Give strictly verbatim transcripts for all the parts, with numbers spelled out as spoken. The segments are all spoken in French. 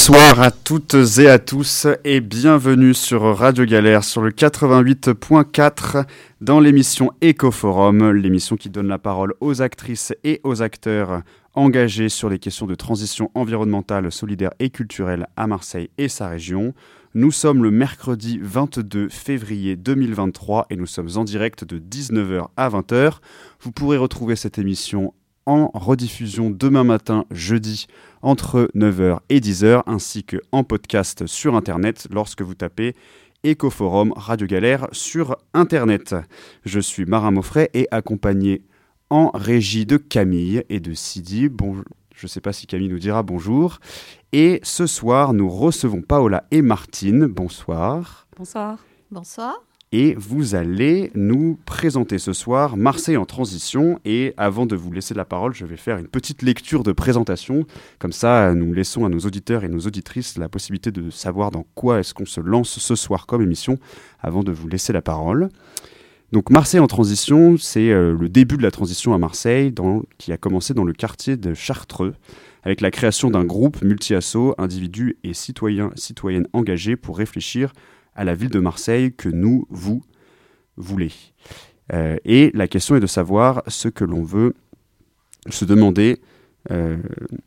Bonsoir à toutes et à tous et bienvenue sur Radio Galère sur le quatre-vingt-huit point quatre dans l'émission Écoforum, l'émission qui donne la parole aux actrices et aux acteurs engagés sur les questions de transition environnementale, solidaire et culturelle à Marseille et sa région. Nous sommes le mercredi vingt-deux février deux mille vingt-trois et nous sommes en direct de dix-neuf heures à vingt heures. Vous pourrez retrouver cette émission en rediffusion demain matin, jeudi, entre neuf heures et dix heures, ainsi qu'en podcast sur Internet lorsque vous tapez Écoforum Radio Galère sur Internet. Je suis Marin Mauffret et accompagné en régie de Camille et de Sidi. Bon, je ne sais pas si Camille nous dira bonjour. Et ce soir, nous recevons Paola et Martine. Bonsoir. Bonsoir. Bonsoir. Et vous allez nous présenter ce soir Marseille en transition. Et avant de vous laisser la parole, je vais faire une petite lecture de présentation. Comme ça, nous laissons à nos auditeurs et nos auditrices la possibilité de savoir dans quoi est-ce qu'on se lance ce soir comme émission avant de vous laisser la parole. Donc Marseille en transition, c'est euh, le début de la transition à Marseille dans, qui a commencé dans le quartier de Chartreux avec la création d'un groupe multi-asso, individus et citoyens, citoyennes engagés pour réfléchir à la ville de Marseille que nous, vous, voulez. Euh, et la question est de savoir ce que l'on veut se demander euh,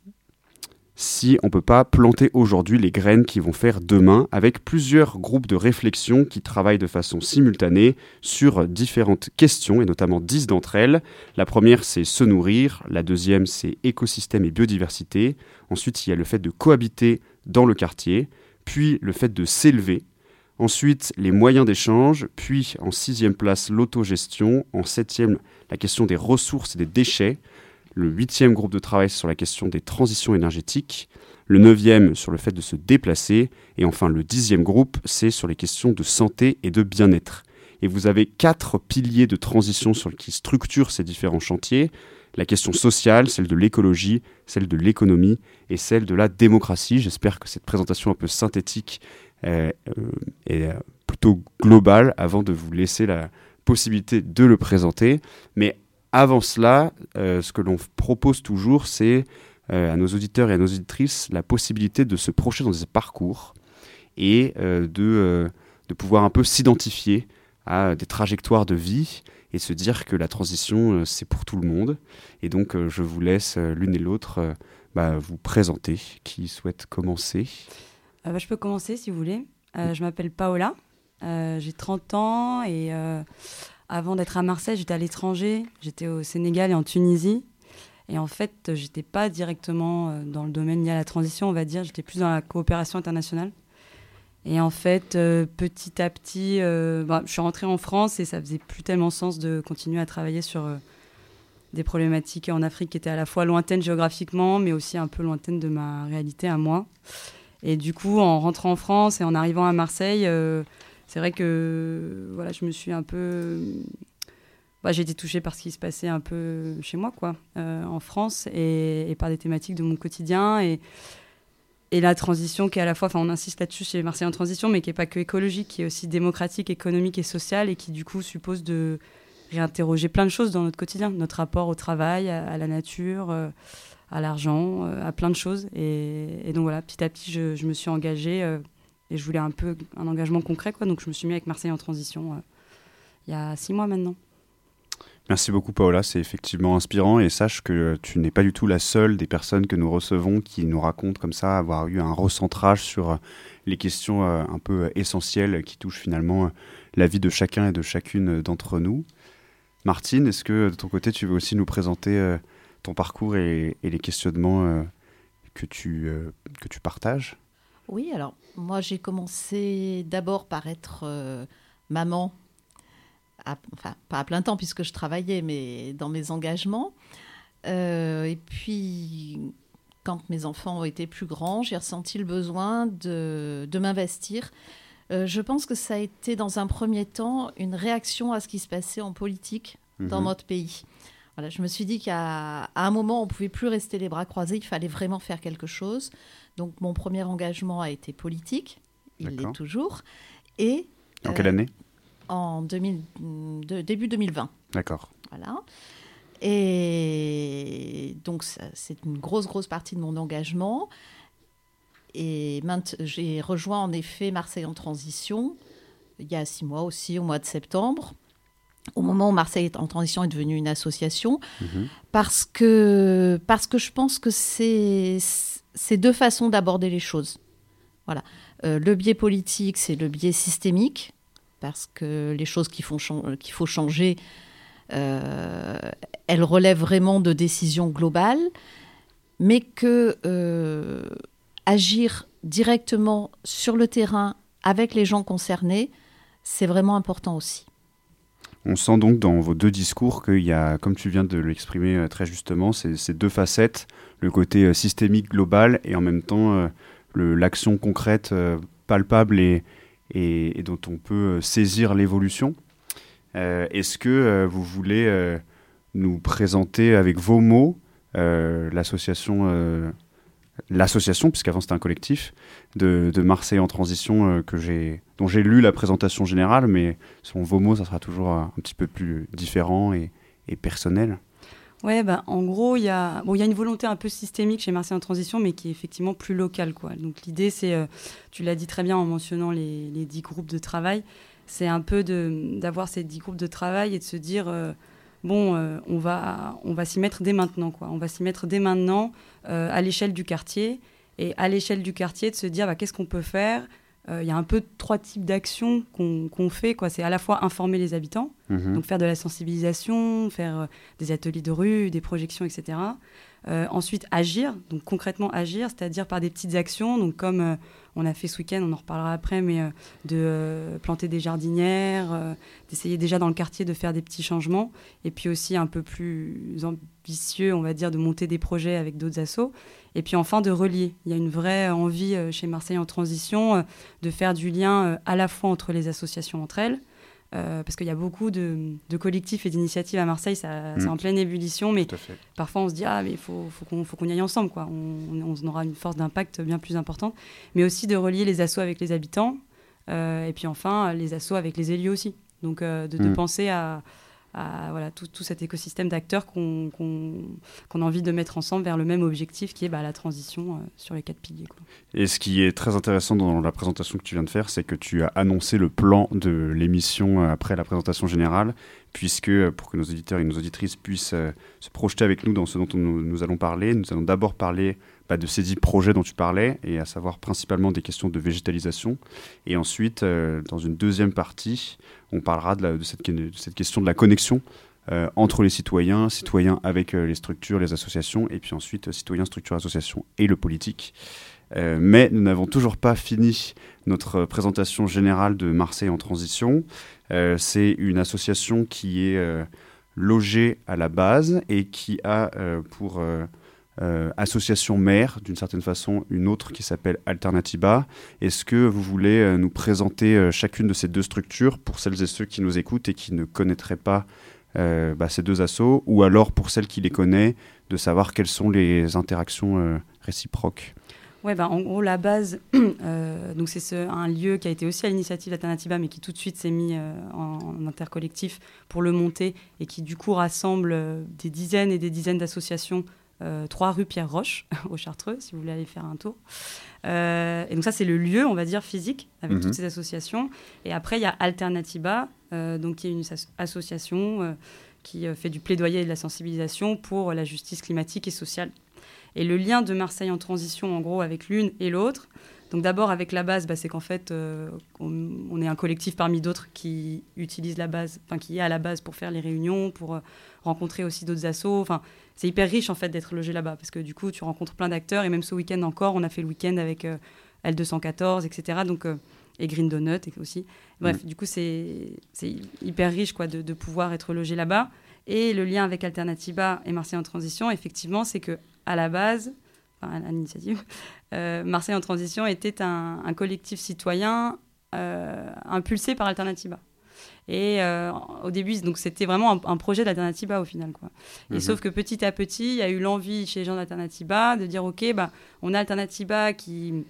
si on ne peut pas planter aujourd'hui les graines qui vont faire demain avec plusieurs groupes de réflexion qui travaillent de façon simultanée sur différentes questions et notamment dix d'entre elles. La première, c'est se nourrir. La deuxième, c'est écosystème et biodiversité. Ensuite, il y a le fait de cohabiter dans le quartier, puis le fait de s'élever. Ensuite, les moyens d'échange, puis en sixième place, l'autogestion. En septième, la question des ressources et des déchets. Le huitième groupe de travail sur la question des transitions énergétiques. Le neuvième sur le fait de se déplacer. Et enfin, le dixième groupe, c'est sur les questions de santé et de bien-être. Et vous avez quatre piliers de transition sur qui structurent ces différents chantiers. La question sociale, celle de l'écologie, celle de l'économie et celle de la démocratie. J'espère que cette présentation un peu synthétique Euh, euh, est euh, plutôt global avant de vous laisser la possibilité de le présenter. Mais avant cela, euh, ce que l'on propose toujours, c'est euh, à nos auditeurs et à nos auditrices la possibilité de se projeter dans des parcours et euh, de, euh, de pouvoir un peu s'identifier à des trajectoires de vie et se dire que la transition, euh, c'est pour tout le monde. Et donc, euh, je vous laisse euh, l'une et l'autre euh, bah, vous présenter. Qui souhaite commencer ? Euh, bah, je peux commencer si vous voulez. Euh, je m'appelle Paola, euh, j'ai trente ans et euh, avant d'être à Marseille, j'étais à l'étranger. J'étais au Sénégal et en Tunisie. Et en fait, j'étais pas directement euh, dans le domaine lié à la transition, on va dire. J'étais plus dans la coopération internationale. Et en fait, euh, petit à petit, euh, bah, je suis rentrée en France et ça faisait plus tellement sens de continuer à travailler sur euh, des problématiques en Afrique qui étaient à la fois lointaines géographiquement, mais aussi un peu lointaines de ma réalité à moi. Et du coup, en rentrant en France et en arrivant à Marseille, euh, c'est vrai que voilà, je me suis un peu... Bah, j'ai été touchée par ce qui se passait un peu chez moi, quoi, euh, en France, et, et par des thématiques de mon quotidien. Et, et la transition qui est à la fois... Enfin, on insiste là-dessus chez Marseille en transition, mais qui n'est pas que écologique, qui est aussi démocratique, économique et sociale, et qui, du coup, suppose de réinterroger plein de choses dans notre quotidien, notre rapport au travail, à, à la nature... Euh, à l'argent, euh, à plein de choses. Et, et donc voilà, petit à petit, je, je me suis engagée euh, et je voulais un peu un engagement concret, quoi. Donc je me suis mis avec Marseille en transition euh, il y a six mois maintenant. Merci beaucoup Paola, c'est effectivement inspirant et sache que tu n'es pas du tout la seule des personnes que nous recevons qui nous racontent comme ça avoir eu un recentrage sur les questions euh, un peu essentielles qui touchent finalement la vie de chacun et de chacune d'entre nous. Martine, est-ce que de ton côté tu veux aussi nous présenter euh, ton parcours et, et les questionnements euh, que, tu, euh, que tu partages ? Oui, alors moi j'ai commencé d'abord par être euh, maman, à, enfin pas à plein temps puisque je travaillais, mais dans mes engagements. Euh, et puis quand mes enfants ont été plus grands, j'ai ressenti le besoin de, de m'investir. Euh, je pense que ça a été dans un premier temps une réaction à ce qui se passait en politique mmh. dans notre pays. Voilà, je me suis dit qu'à à un moment, on ne pouvait plus rester les bras croisés, il fallait vraiment faire quelque chose. Donc, mon premier engagement a été politique, il D'accord. l'est toujours. Et, en euh, quelle année ? En deux mille, de, début deux mille vingt. D'accord. Voilà. Et donc, ça, c'est une grosse, grosse partie de mon engagement. et mainte- j'ai rejoint en effet Marseille en transition il y a six mois aussi, au mois de septembre, au moment où Marseille en transition est devenue une association, mmh. parce que, parce que je pense que c'est, c'est deux façons d'aborder les choses. Voilà. Euh, le biais politique, c'est le biais systémique, parce que les choses qu'il faut, qu'il faut changer, euh, elles relèvent vraiment de décisions globales, mais que euh, agir directement sur le terrain avec les gens concernés, c'est vraiment important aussi. On sent donc dans vos deux discours qu'il y a, comme tu viens de l'exprimer très justement, ces, ces deux facettes, le côté euh, systémique global et en même temps euh, le, l'action concrète, euh, palpable et, et, et dont on peut euh, saisir l'évolution. Euh, est-ce que euh, vous voulez euh, nous présenter avec vos mots euh, l'association, euh, l'association, puisqu'avant c'était un collectif, de, de Marseille en transition euh, que j'ai, dont j'ai lu la présentation générale, mais selon vos mots, ça sera toujours un, un petit peu plus différent et, et personnel. Ouais, bah, en gros, il y a bon, il y a une volonté un peu systémique chez Marseille en transition, mais qui est effectivement plus locale, quoi. Donc l'idée, c'est, euh, tu l'as dit très bien en mentionnant les, les dix groupes de travail, c'est un peu de, d'avoir ces dix groupes de travail et de se dire, euh, bon, euh, on va, on va s'y mettre dès maintenant, quoi. On va s'y mettre dès maintenant euh, à l'échelle du quartier. Et à l'échelle du quartier, de se dire, bah, qu'est-ce qu'on peut faire ? Il euh, y a un peu trois types d'actions qu'on, qu'on fait, quoi. C'est à la fois informer les habitants, mmh. donc faire de la sensibilisation, faire euh, des ateliers de rue, des projections, et cetera. Euh, ensuite, agir, donc concrètement agir, c'est-à-dire par des petites actions, donc comme euh, on a fait ce week-end, on en reparlera après, mais euh, de euh, planter des jardinières, euh, d'essayer déjà dans le quartier de faire des petits changements, et puis aussi un peu plus ambitieux, on va dire, de monter des projets avec d'autres assos. Et puis enfin, de relier. Il y a une vraie envie euh, chez Marseille en transition euh, de faire du lien euh, à la fois entre les associations entre elles, euh, parce qu'il y a beaucoup de, de collectifs et d'initiatives à Marseille, ça, mmh. c'est en pleine ébullition, mais parfois on se dit « Ah, mais il faut, faut, qu'on, faut qu'on y aille ensemble, quoi. On, on aura une force d'impact bien plus importante. » Mais aussi de relier les assos avec les habitants, euh, et puis enfin, les assos avec les élus aussi. Donc euh, de, de mmh. penser à... à voilà, tout, tout cet écosystème d'acteurs qu'on, qu'on, qu'on a envie de mettre ensemble vers le même objectif qui est bah, la transition euh, sur les quatre piliers, quoi. Et ce qui est très intéressant dans la présentation que tu viens de faire, c'est que tu as annoncé le plan de l'émission après la présentation générale, puisque pour que nos auditeurs et nos auditrices puissent euh, se projeter avec nous dans ce dont on, nous, nous allons parler, nous allons d'abord parler bah, de ces dix projets dont tu parlais, et à savoir principalement des questions de végétalisation. Et ensuite, euh, dans une deuxième partie, on parlera de, la, de, cette, de cette question de la connexion euh, entre les citoyens, citoyens avec euh, les structures, les associations, et puis ensuite euh, citoyens, structures, associations et le politique. Euh, mais nous n'avons toujours pas fini notre présentation générale de Marseille en transition. Euh, c'est une association qui est euh, logée à la base et qui a euh, pour euh, euh, association mère, d'une certaine façon, une autre qui s'appelle Alternatiba. Est-ce que vous voulez euh, nous présenter euh, chacune de ces deux structures pour celles et ceux qui nous écoutent et qui ne connaîtraient pas euh, bah, ces deux assos, ou alors pour celles qui les connaissent, de savoir quelles sont les interactions euh, réciproques? Ouais, bah, en gros, la base, euh, donc c'est ce, un lieu qui a été aussi à l'initiative d'Alternatiba, mais qui tout de suite s'est mis euh, en, en intercollectif pour le monter et qui, du coup, rassemble euh, des dizaines et des dizaines d'associations, euh, trois rue Pierre-Roche, au Chartreux, si vous voulez aller faire un tour. Euh, et donc ça, c'est le lieu, on va dire, physique, avec mmh. toutes ces associations. Et après, il y a Alternatiba, euh, donc, qui est une as- association euh, qui euh, fait du plaidoyer et de la sensibilisation pour la justice climatique et sociale. Et le lien de Marseille en transition, en gros, avec l'une et l'autre. Donc d'abord, avec la base, bah, c'est qu'en fait, euh, on, on est un collectif parmi d'autres qui utilise la base, enfin qui est à la base pour faire les réunions, pour euh, rencontrer aussi d'autres assos. Enfin, c'est hyper riche, en fait, d'être logé là-bas, parce que du coup, tu rencontres plein d'acteurs. Et même ce week-end encore, on a fait le week-end avec euh, L deux cent quatorze, et cetera. Donc, euh, et Green Donut aussi. Bref, mmh. du coup, c'est, c'est hyper riche, quoi, de, de pouvoir être logé là-bas. Et le lien avec Alternatiba et Marseille en transition, effectivement, c'est que à la base, enfin à l'initiative, euh, Marseille en transition était un, un collectif citoyen euh, impulsé par Alternatiba. Et euh, au début, donc c'était vraiment un, un projet d'Alternatiba au final, quoi. Et mmh. sauf que petit à petit, il y a eu l'envie chez les gens d'Alternatiba de dire ok, bah, on a Alternatiba qui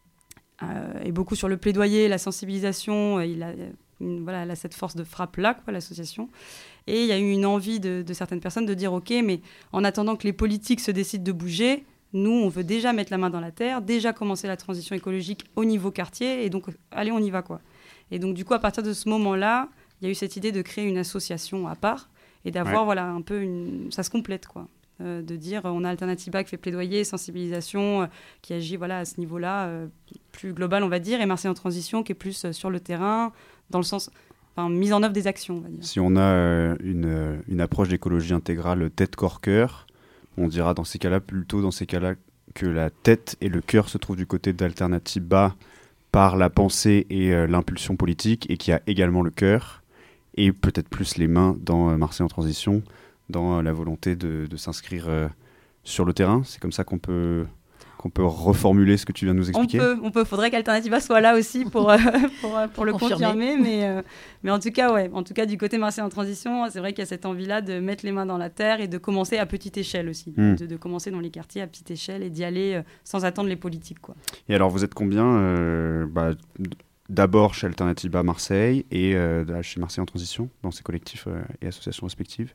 euh, est beaucoup sur le plaidoyer, la sensibilisation, il a, une, voilà, elle a cette force de frappe là, quoi, l'association. Et il y a eu une envie de, de certaines personnes de dire « Ok, mais en attendant que les politiques se décident de bouger, Nous, on veut déjà mettre la main dans la terre, déjà commencer la transition écologique au niveau quartier, et donc, allez, on y va, quoi. Et donc, du coup, à partir de ce moment-là, il y a eu cette idée de créer une association à part, et d'avoir, ouais. voilà, un peu une... Ça se complète, quoi. Euh, de dire, on a Alternatiba qui fait plaidoyer, sensibilisation, euh, qui agit, voilà, à ce niveau-là, euh, plus global, on va dire, et Marseille en transition, qui est plus euh, sur le terrain, dans le sens... Enfin, mise en œuvre des actions, on va dire. Si on a euh, une, une approche d'écologie intégrale tête, corps, cœur, on dira dans ces cas-là, plutôt dans ces cas-là, que la tête et le cœur se trouvent du côté d'Alternatiba par la pensée et euh, l'impulsion politique, et qu'il y a également le cœur, et peut-être plus les mains dans euh, Marseille en transition, dans euh, la volonté de, de s'inscrire euh, sur le terrain. C'est comme ça qu'on peut... qu'on peut reformuler ce que tu viens de nous expliquer. On peut, on peut. Faudrait qu'Alternatiba soit là aussi pour, euh, pour, euh, pour le confirmer. Mais, euh, mais en tout cas, ouais. En tout cas, du côté Marseille en transition, c'est vrai qu'il y a cette envie-là de mettre les mains dans la terre et de commencer à petite échelle aussi. Mmh. De, de commencer dans les quartiers à petite échelle et d'y aller euh, sans attendre les politiques, quoi. Et alors, vous êtes combien euh, bah, d'abord chez Alternatiba Marseille et euh, chez Marseille en transition, dans ces collectifs euh, et associations respectives?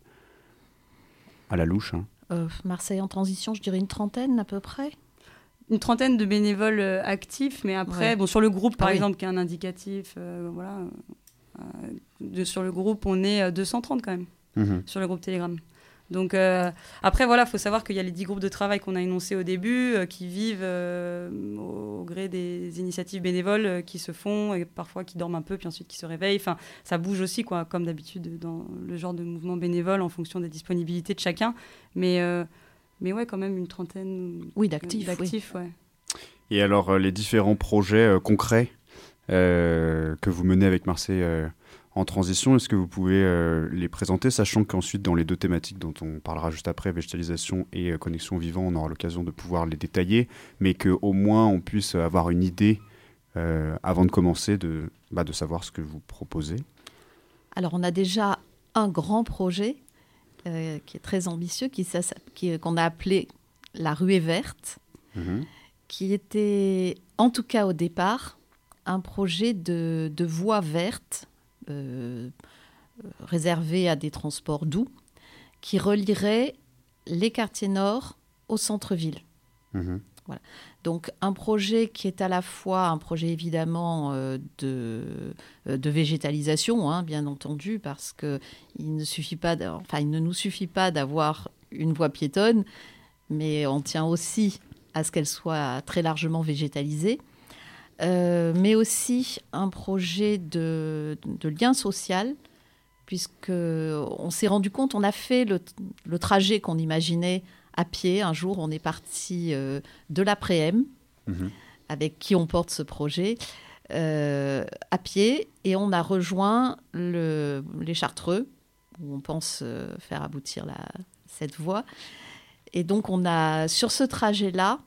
À la louche, hein. euh, Marseille en transition, je dirais une trentaine à peu près. Une trentaine de bénévoles euh, actifs, mais après, ouais. bon, sur le groupe, par ah, exemple, oui. qui est un indicatif, euh, voilà, euh, de, sur le groupe, on est euh, deux cent trente quand même, mmh. sur le groupe Telegram. Donc, euh, après, voilà, il faut savoir qu'il y a les dix groupes de travail qu'on a énoncés au début, euh, qui vivent euh, au, au gré des initiatives bénévoles euh, qui se font, et parfois qui dorment un peu, puis ensuite qui se réveillent. Enfin, ça bouge aussi, quoi, comme d'habitude, dans le genre de mouvement bénévole, en fonction des disponibilités de chacun. Mais... Euh, Mais ouais, quand même une trentaine oui, d'actifs. d'actifs oui. ouais. Et alors, euh, les différents projets euh, concrets euh, que vous menez avec Marseille euh, en transition, est-ce que vous pouvez euh, les présenter, sachant qu'ensuite, dans les deux thématiques dont on parlera juste après, végétalisation et euh, connexion au vivant, on aura l'occasion de pouvoir les détailler, mais qu'au moins on puisse avoir une idée, euh, avant de commencer, de, bah, de savoir ce que vous proposez. Alors, on a déjà un grand projet Euh, qui est très ambitieux, qui, ça, qui, qu'on a appelé la ruée verte, mmh. qui était, en tout cas au départ, un projet de, de voie verte euh, réservée à des transports doux, qui relierait les quartiers nord au centre-ville. Mmh. Voilà. Donc un projet qui est à la fois un projet évidemment euh, de, de végétalisation, hein, bien entendu, parce qu'il ne suffit pas, enfin il ne nous suffit pas d'avoir une voie piétonne, mais on tient aussi à ce qu'elle soit très largement végétalisée, euh, mais aussi un projet de, de lien social, puisque on s'est rendu compte, on a fait le, le trajet qu'on imaginait à pied. Un jour, on est parti euh, de l'après-m, mmh. avec qui on porte ce projet, euh, à pied, et on a rejoint le, les Chartreux, où on pense euh, faire aboutir la, cette voie. Et donc, on a, sur ce trajet-là,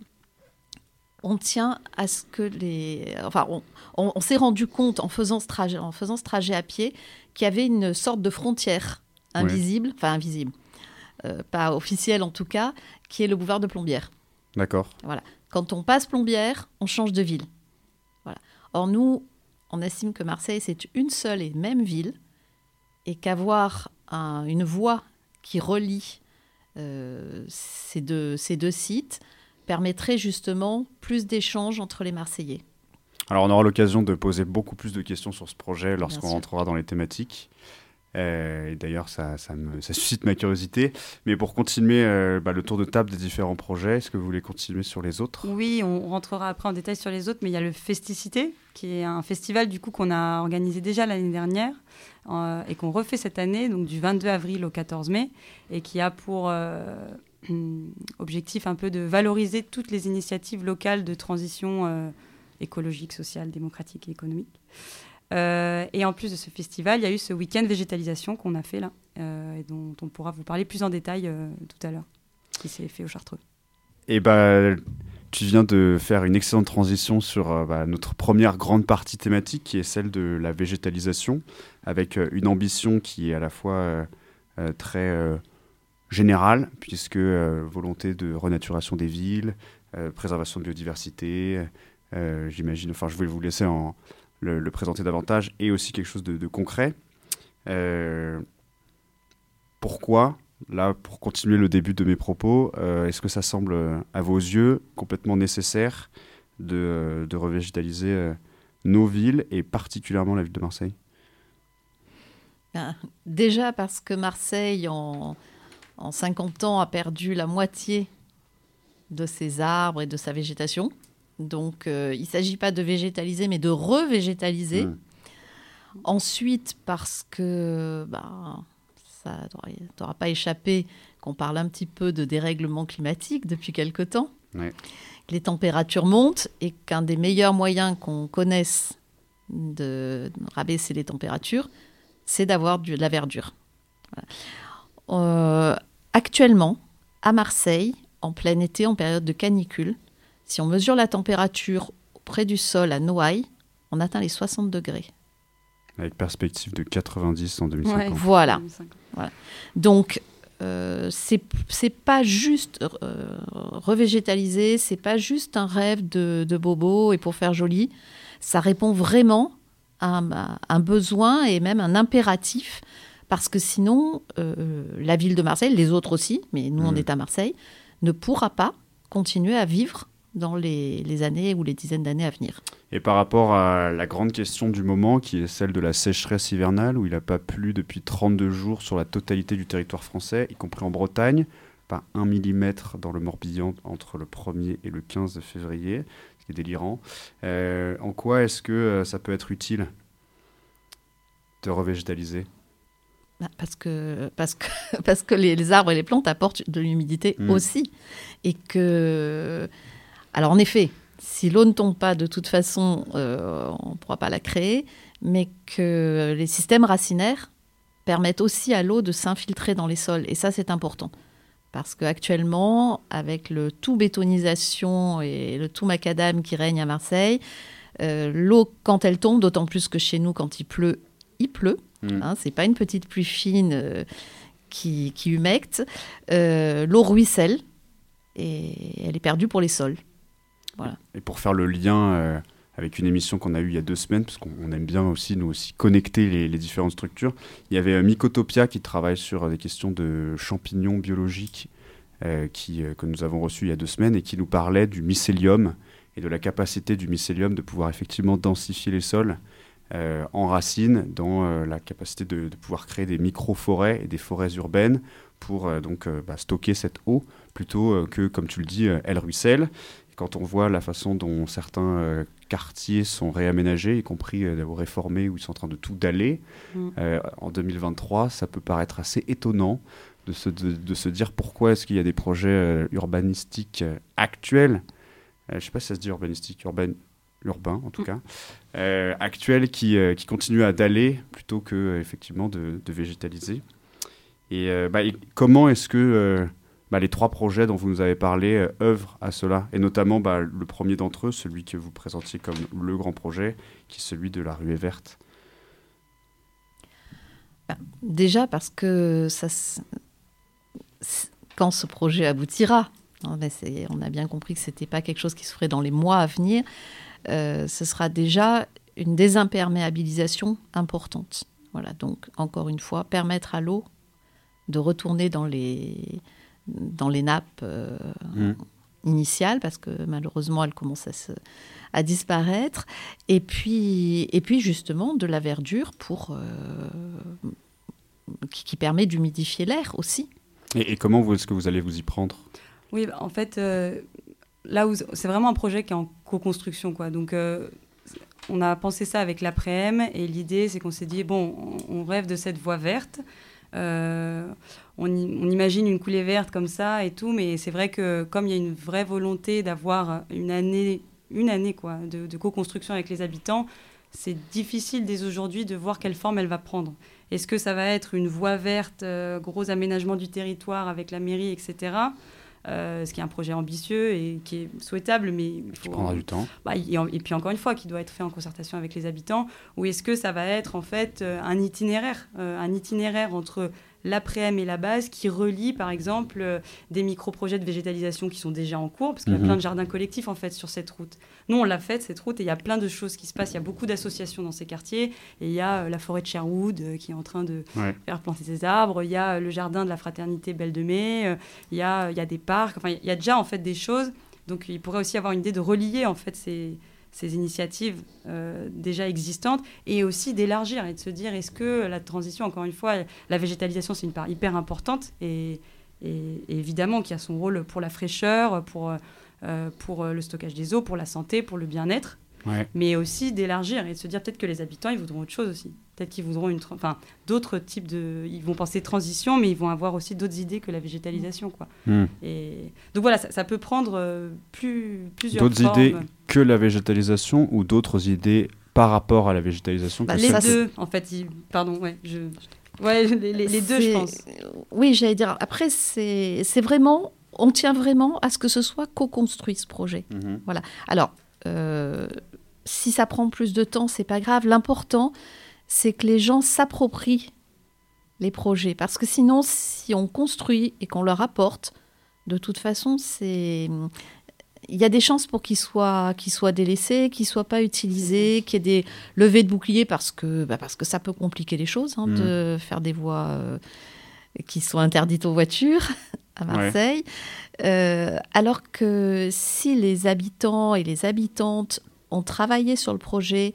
on tient à ce que les... Enfin, on, on, on s'est rendu compte, en faisant ce trajet, en faisant ce trajet à pied, qu'il y avait une sorte de frontière invisible, ouais. enfin invisible, Euh, pas officiel en tout cas, qui est le boulevard de Plombières. D'accord. Voilà. Quand on passe Plombières, on change de ville. Voilà. Or, nous, on estime que Marseille, c'est une seule et même ville, et qu'avoir un, une voie qui relie euh, ces, deux, ces deux sites permettrait justement plus d'échanges entre les Marseillais. Alors, on aura l'occasion de poser beaucoup plus de questions sur ce projet lorsqu'on rentrera dans les thématiques. Euh, et d'ailleurs, ça, ça, me, ça suscite ma curiosité. Mais pour continuer euh, bah, le tour de table des différents projets, est-ce que vous voulez continuer sur les autres ? Oui, on rentrera après en détail sur les autres, mais il y a le Festicité, qui est un festival du coup, qu'on a organisé déjà l'année dernière euh, et qu'on refait cette année, donc du vingt-deux avril au quatorze mai, et qui a pour euh, objectif un peu de valoriser toutes les initiatives locales de transition euh, écologique, sociale, démocratique et économique. Euh, et en plus de ce festival, il y a eu ce week-end végétalisation qu'on a fait là, euh, et dont on pourra vous parler plus en détail euh, tout à l'heure, qui s'est fait au Chartreux. Et bah, tu viens de faire une excellente transition sur euh, bah, notre première grande partie thématique, qui est celle de la végétalisation, avec euh, une ambition qui est à la fois euh, euh, très euh, générale, puisque euh, volonté de renaturation des villes, euh, préservation de biodiversité, euh, j'imagine, enfin je vais vous laisser en... Le, le présenter davantage, et aussi quelque chose de, de concret. Euh, pourquoi là, pour continuer le début de mes propos, euh, est-ce que ça semble, euh, à vos yeux, complètement nécessaire de, euh, de revégétaliser euh, nos villes et particulièrement la ville de Marseille ? Ben, déjà parce que Marseille, en, en cinquante ans, a perdu la moitié de ses arbres et de sa végétation. Donc, euh, il ne s'agit pas de végétaliser, mais de revégétaliser. Mmh. Ensuite, parce que ben, ça ne t'aura pas échappé qu'on parle un petit peu de dérèglement climatique depuis quelque temps. Ouais. Les températures montent et qu'un des meilleurs moyens qu'on connaisse de rabaisser les températures, c'est d'avoir de la verdure. Voilà. Euh, actuellement, à Marseille, en plein été, en période de canicule, si on mesure la température près du sol à Noailles, on atteint les soixante degrés. Avec perspective de quatre-vingt-dix en deux mille cinquante. Ouais, voilà. voilà. Donc, euh, c'est, c'est pas juste euh, revégétaliser, c'est pas juste un rêve de, de bobo et pour faire joli. Ça répond vraiment à un, à un besoin et même un impératif, parce que sinon, euh, la ville de Marseille, les autres aussi, mais nous, mmh. on est à Marseille, ne pourra pas continuer à vivre dans les, les années ou les dizaines d'années à venir. Et par rapport à la grande question du moment, qui est celle de la sécheresse hivernale, où il n'a pas plu depuis trente-deux jours sur la totalité du territoire français, y compris en Bretagne, pas un millimètre dans le Morbihan entre le premier et le quinze février, ce qui est délirant. Euh, en quoi est-ce que euh, ça peut être utile de revégétaliser ? Parce que, parce que, parce que les, les arbres et les plantes apportent de l'humidité mmh. aussi. Et que... Alors en effet, si l'eau ne tombe pas, de toute façon, euh, on ne pourra pas la créer, mais que les systèmes racinaires permettent aussi à l'eau de s'infiltrer dans les sols. Et ça, c'est important. Parce qu'actuellement, avec le tout bétonisation et le tout macadam qui règne à Marseille, euh, l'eau, quand elle tombe, d'autant plus que chez nous, quand il pleut, il pleut. Mmh. Hein, ce n'est pas une petite pluie fine euh, qui, qui humecte. Euh, l'eau ruisselle et elle est perdue pour les sols. Voilà. Et pour faire le lien euh, avec une émission qu'on a eue il y a deux semaines, parce qu'on aime bien aussi, nous aussi, connecter les, les différentes structures, il y avait euh, Mycotopia qui travaille sur euh, des questions de champignons biologiques euh, qui, euh, que nous avons reçus il y a deux semaines et qui nous parlait du mycélium et de la capacité du mycélium de pouvoir effectivement densifier les sols euh, en racines, dans euh, la capacité de, de pouvoir créer des micro-forêts et des forêts urbaines pour euh, donc, euh, bah, stocker cette eau plutôt euh, que, comme tu le dis, euh, elle ruisselle. Quand on voit la façon dont certains euh, quartiers sont réaménagés, y compris euh, ou réformés, où ils sont en train de tout daller, mmh. euh, en deux mille vingt-trois, ça peut paraître assez étonnant de se, de, de se dire pourquoi est-ce qu'il y a des projets euh, urbanistiques euh, actuels, euh, je ne sais pas si ça se dit urbanistique, urbain, urbain en tout mmh. cas, euh, actuels qui, euh, qui continuent à daller plutôt que euh, effectivement de, de végétaliser. Et, euh, bah, et comment est-ce que... Euh, Bah, les trois projets dont vous nous avez parlé euh, œuvrent à cela, et notamment bah, le premier d'entre eux, celui que vous présentiez comme le grand projet, qui est celui de la ruée verte. Ben, déjà parce que ça, quand ce projet aboutira, hein, ben c'est, on a bien compris que ce n'était pas quelque chose qui se ferait dans les mois à venir, euh, ce sera déjà une désimperméabilisation importante. Voilà, donc encore une fois, permettre à l'eau de retourner dans les... dans les nappes euh, mmh. initiales, parce que malheureusement, elles commencent à, se, à disparaître. Et puis, et puis, justement, de la verdure pour, euh, qui, qui permet d'humidifier l'air aussi. Et, et comment vous, est-ce que vous allez vous y prendre ? Oui, bah, en fait, euh, là où c'est vraiment un projet qui est en co-construction, quoi. Donc, euh, on a pensé ça avec l'après-m, et l'idée, c'est qu'on s'est dit, bon, on, on rêve de cette voie verte. Euh, on, y, on imagine une coulée verte comme ça et tout, mais c'est vrai que comme il y a une vraie volonté d'avoir une année, une année quoi, de, de co-construction avec les habitants, c'est difficile dès aujourd'hui de voir quelle forme elle va prendre. Est-ce que ça va être une voie verte, euh, gros aménagement du territoire avec la mairie, et cetera. Euh, ce qui est un projet ambitieux et qui est souhaitable, mais il faut, qui prendra du temps. Bah, et, et puis encore une fois, qui doit être fait en concertation avec les habitants. Ou est-ce que ça va être en fait un itinéraire, euh, un itinéraire entre l'après-m et la base qui relient, par exemple, euh, des micro-projets de végétalisation qui sont déjà en cours, parce qu'il y a Mhm. plein de jardins collectifs, en fait, sur cette route. Nous, on l'a faite, cette route, et il y a plein de choses qui se passent. Il y a beaucoup d'associations dans ces quartiers, et il y a euh, la forêt de Sherwood euh, qui est en train de Ouais. faire planter des arbres, il y a euh, le jardin de la fraternité Belle de Mai, euh, il y a, il y a des parcs, enfin, il y a déjà, en fait, des choses. Donc, il pourrait aussi avoir une idée de relier, en fait, ces... ces initiatives euh, déjà existantes et aussi d'élargir et de se dire est-ce que la transition, encore une fois, la végétalisation c'est une part hyper importante et, et, et évidemment qu'il y a son rôle pour la fraîcheur, pour, euh, pour le stockage des eaux, pour la santé, pour le bien-être, Ouais. mais aussi d'élargir et de se dire peut-être que les habitants ils voudront autre chose aussi. Peut-être qu'ils voudront une tra- enfin, d'autres types de... Ils vont penser transition, mais ils vont avoir aussi d'autres idées que la végétalisation, quoi. Mm. Et... Donc voilà, ça, ça peut prendre euh, plus, plusieurs D'autres formes. idées que la végétalisation ou d'autres idées par rapport à la végétalisation Bah, que Les ça- deux, en fait. Ils... Pardon, ouais. Je... Ouais, les, les- les deux, je C'est- pense. Oui, j'allais dire. Après, c'est c'est vraiment, on tient vraiment à ce que ce soit co-construit ce projet. Mhm. Alors, euh, si ça prend plus de temps, c'est pas grave. L'important, c'est que les gens s'approprient les projets, parce que sinon, si on construit et qu'on leur apporte, de toute façon, c'est il y a des chances pour qu'ils soient, qu'ils soient délaissés, qu'ils ne soient pas utilisés, qu'il y ait des levées de boucliers parce que, bah parce que ça peut compliquer les choses, hein, Mmh. de faire des voies euh, qui sont interdites aux voitures à Marseille. Euh, alors que si les habitants et les habitantes ont travaillé sur le projet,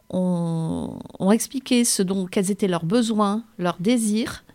ont, ont expliqué ce dont, quels étaient leurs besoins, leurs désirs,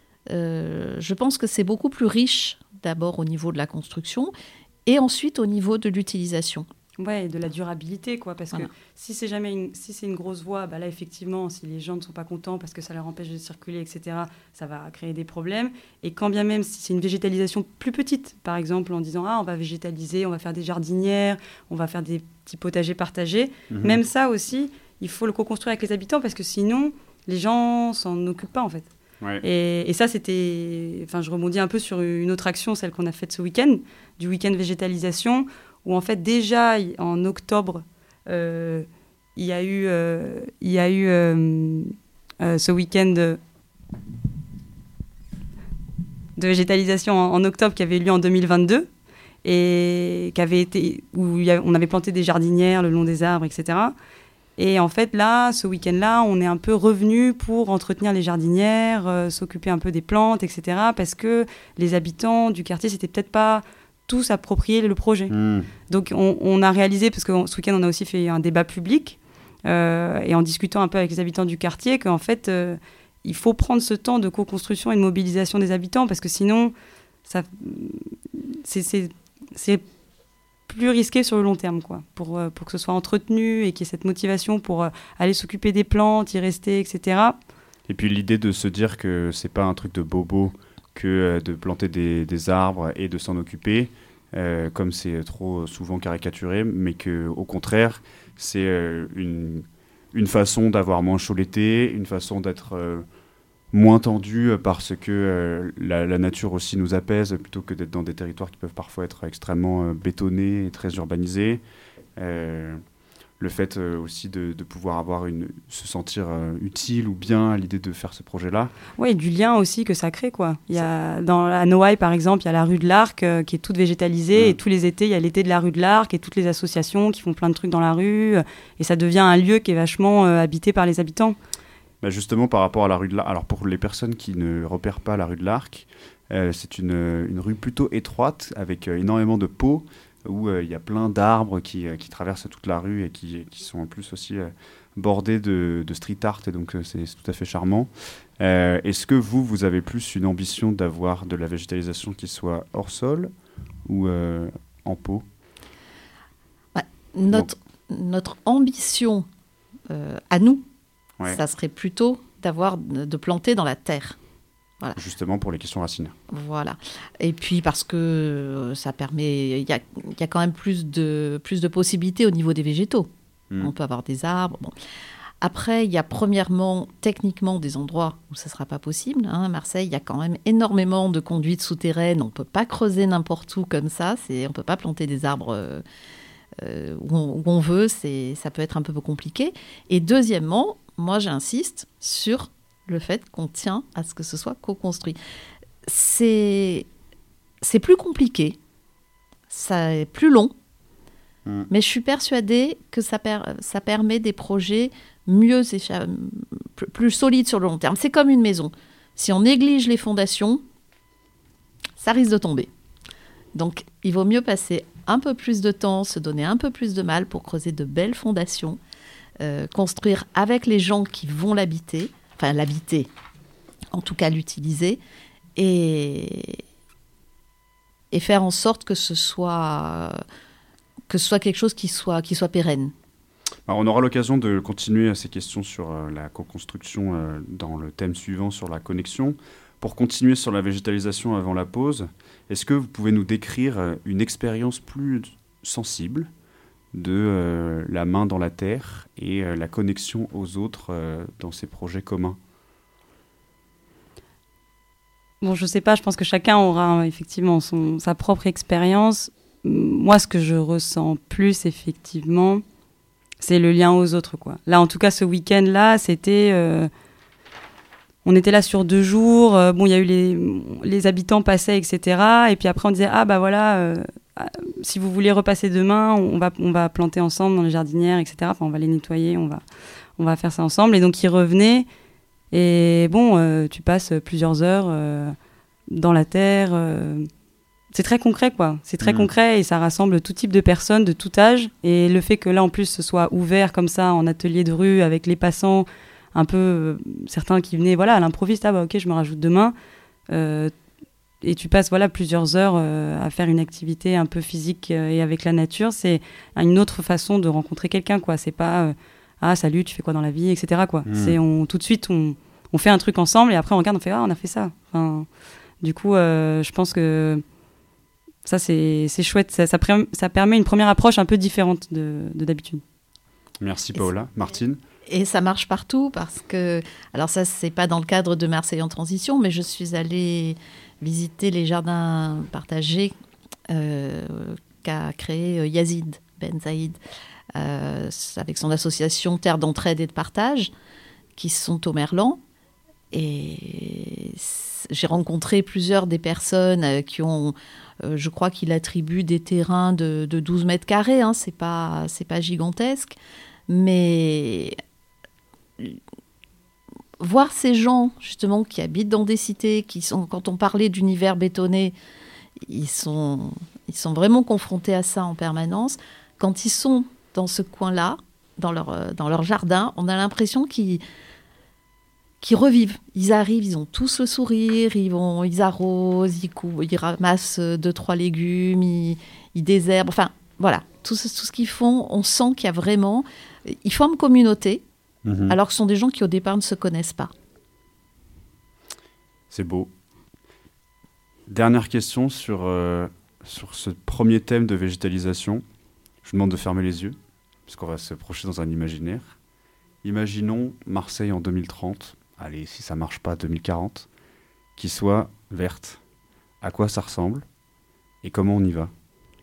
euh, je pense que c'est beaucoup plus riche d'abord au niveau de la construction et ensuite au niveau de l'utilisation. Ouais, et de la durabilité, quoi. Parce Voilà. que si c'est jamais une, si c'est une grosse voie, bah là, effectivement, si les gens ne sont pas contents parce que ça leur empêche de circuler, et cetera, ça va créer des problèmes. Et quand bien même si c'est une végétalisation plus petite, par exemple, en disant ah, on va végétaliser, on va faire des jardinières, on va faire des petits potagers partagés, Mhm. même ça aussi, il faut le co-construire avec les habitants parce que sinon, les gens s'en occupent pas, en fait. Ouais. Et, et ça, c'était... Enfin, je rebondis un peu sur une autre action, celle qu'on a faite ce week-end, du week-end végétalisation, où en fait, déjà, y- en octobre, euh, il y a eu, euh, il y a eu euh, euh, ce week-end de, de végétalisation en, en octobre qui avait eu lieu en deux mille vingt-deux, et qui avait été, où il y a- on avait planté des jardinières le long des arbres, et cetera. Et en fait, là, ce week-end-là, on est un peu revenu pour entretenir les jardinières, euh, s'occuper un peu des plantes, et cetera. Parce que les habitants du quartier, c'était peut-être pas tous approprié le projet. Mhm. Donc, on, on a réalisé, parce que ce week-end, on a aussi fait un débat public, euh, et en discutant un peu avec les habitants du quartier, qu'en fait, euh, il faut prendre ce temps de co-construction et de mobilisation des habitants, parce que sinon, ça, c'est, c'est, c'est plus risqué sur le long terme, quoi, pour, euh, pour que ce soit entretenu et qu'il y ait cette motivation pour euh, aller s'occuper des plantes, y rester, et cetera. Et puis l'idée de se dire que c'est pas un truc de bobo que euh, de planter des, des arbres et de s'en occuper, euh, comme c'est trop souvent caricaturé, mais que au contraire, c'est euh, une, une façon d'avoir moins chaud l'été, une façon d'être euh, moins tendu euh, parce que euh, la, la nature aussi nous apaise plutôt que d'être dans des territoires qui peuvent parfois être extrêmement euh, bétonnés et très urbanisés. Euh, le fait euh, aussi de, de pouvoir avoir une, se sentir euh, utile ou bien à l'idée de faire ce projet-là. Oui, du lien aussi que ça crée, quoi. Il y a, dans la Noailles, par exemple, il y a la rue de l'Arc euh, qui est toute végétalisée, Mm. et tous les étés, il y a l'été de la rue de l'Arc et toutes les associations qui font plein de trucs dans la rue, euh, et ça devient un lieu qui est vachement euh, habité par les habitants. Bah justement, par rapport à la rue de l'Arc, alors pour les personnes qui ne repèrent pas la rue de l'Arc, euh, c'est une, une rue plutôt étroite avec euh, énormément de pots où euh, il y a plein d'arbres qui, euh, qui traversent toute la rue et qui, qui sont en plus aussi euh, bordés de, de street art, et donc euh, c'est, c'est tout à fait charmant. Euh, est-ce que vous, vous avez plus une ambition d'avoir de la végétalisation qui soit hors sol ou euh, en pot? Notre, notre ambition euh, à nous, Ouais. ça serait plutôt d'avoir de planter dans la terre. Justement pour les questions racinaires. Voilà. Et puis parce que euh, ça permet, il y a, il y a quand même plus de, plus de possibilités au niveau des végétaux. Mm. On peut avoir des arbres. Bon. Après, il y a premièrement, techniquement, des endroits où ça ne sera pas possible. Hein. À Marseille, il y a quand même énormément de conduites souterraines. On ne peut pas creuser n'importe où comme ça. C'est, on ne peut pas planter des arbres euh, euh, où, on, où on veut. C'est, ça peut être un peu compliqué. Et deuxièmement, moi, j'insiste sur le fait qu'on tient à ce que ce soit co-construit. C'est, c'est plus compliqué, ça est plus long, mmh. mais je suis persuadée que ça, per, ça permet des projets mieux, plus, plus solides sur le long terme. C'est comme une maison. Si on néglige les fondations, ça risque de tomber. Donc, il vaut mieux passer un peu plus de temps, se donner un peu plus de mal pour creuser de belles fondations, euh, construire avec les gens qui vont l'habiter, enfin l'habiter, en tout cas l'utiliser, et, et faire en sorte que ce soit, que ce soit quelque chose qui soit, qui soit pérenne. Alors, on aura l'occasion de continuer ces questions sur euh, la co-construction euh, dans le thème suivant sur la connexion. Pour continuer sur la végétalisation avant la pause, est-ce que vous pouvez nous décrire euh, une expérience plus sensible de euh, la main dans la terre et euh, la connexion aux autres euh, dans ces projets communs ? Bon, je sais pas, je pense que chacun aura effectivement son, sa propre expérience. Moi, ce que je ressens plus, effectivement, c'est le lien aux autres, quoi. Là, en tout cas, ce week-end-là, c'était... Euh, on était là sur deux jours. Euh, bon, il y a eu les, les habitants passaient, et cetera. Et puis après, on disait, ah, bah voilà, euh, si vous voulez repasser demain, on va, on va planter ensemble dans les jardinières, et cetera. Enfin, on va les nettoyer, on va, on va faire ça ensemble. Et donc, ils revenaient. Et bon, euh, tu passes plusieurs heures euh, dans la terre. Euh, c'est très concret, quoi. C'est très mmh. concret et ça rassemble tout type de personnes, de tout âge. Et le fait que là, en plus, ce soit ouvert comme ça, en atelier de rue, avec les passants, un peu euh, certains qui venaient, voilà, à l'improviste, ah bah ok, je me rajoute demain. Euh, et tu passes, voilà, plusieurs heures euh, à faire une activité un peu physique euh, et avec la nature. C'est une autre façon de rencontrer quelqu'un, quoi. C'est pas... Euh, ah salut, tu fais quoi dans la vie, et cetera quoi. Mmh. C'est on tout de suite on, on fait un truc ensemble et après on regarde, on fait ah on a fait ça. Enfin, du coup, euh, je pense que ça c'est c'est chouette, ça, ça, pré- ça permet une première approche un peu différente de, de d'habitude. Merci Paola, Martine. Et ça marche partout parce que alors ça c'est pas dans le cadre de Marseille en transition, mais je suis allée visiter les jardins partagés euh, qu'a créé Yazid Ben Zaïd. Euh, avec son association Terre d'entraide et de partage, qui sont au Merlan. Et j'ai rencontré plusieurs des personnes euh, qui ont, euh, je crois qu'il attribue des terrains de, de douze mètres carrés, hein, c'est pas, c'est pas gigantesque, mais voir ces gens, justement, qui habitent dans des cités, qui sont, quand on parlait d'univers bétonné, ils sont, ils sont vraiment confrontés à ça en permanence. Quand ils sont dans ce coin-là, dans leur, dans leur jardin, on a l'impression qu'ils, qu'ils revivent. Ils arrivent, ils ont tous le sourire, ils, vont, ils arrosent, ils, coupent, ils ramassent deux, trois légumes, ils, ils désherbent. Enfin, voilà, tout ce, tout ce qu'ils font, on sent qu'il y a vraiment... Ils forment communauté, mmh. alors que ce sont des gens qui, au départ, ne se connaissent pas. C'est beau. Dernière question sur, euh, sur ce premier thème de végétalisation. Je vous demande de fermer les yeux, puisqu'on va se projeter dans un imaginaire. Imaginons Marseille en deux mille trente, allez, si ça ne marche pas, deux mille quarante, qui soit verte. À quoi ça ressemble et comment on y va ?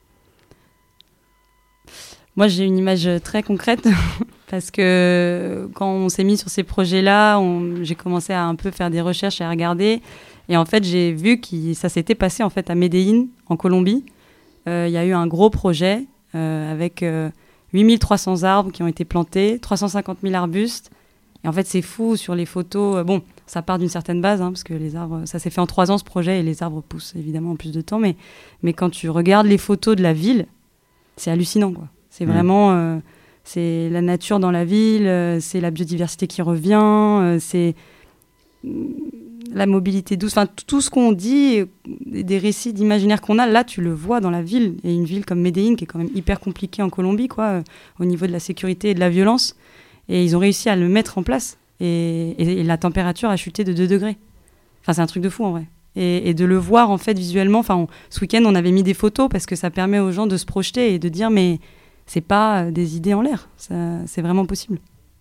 Moi, j'ai une image très concrète, parce que quand on s'est mis sur ces projets-là, on, j'ai commencé à un peu faire des recherches et à regarder. Et en fait, j'ai vu que ça s'était passé en fait, à Medellín, en Colombie. Il euh, y a eu un gros projet euh, avec euh, huit mille trois cents arbres qui ont été plantés, trois cent cinquante mille arbustes. Et en fait, c'est fou sur les photos. Euh, bon, ça part d'une certaine base, hein, parce que les arbres, ça s'est fait en trois ans, ce projet, et les arbres poussent évidemment en plus de temps. Mais, mais quand tu regardes les photos de la ville, c'est hallucinant, quoi. C'est mmh. vraiment... Euh, c'est la nature dans la ville, euh, c'est la biodiversité qui revient, euh, c'est la mobilité douce. Enfin, tout ce qu'on dit, des récits d'imaginaire qu'on a, là, tu le vois dans la ville. Et une ville comme Medellín, qui est quand même hyper compliquée en Colombie, quoi, euh, au niveau de la sécurité et de la violence. Et ils ont réussi à le mettre en place. Et, et, et la température a chuté de deux degrés. Enfin, c'est un truc de fou, en vrai. Et, et de le voir, en fait, visuellement. Enfin, on, ce week-end, on avait mis des photos parce que ça permet aux gens de se projeter et de dire, mais c'est pas des idées en l'air. Ça, c'est vraiment possible.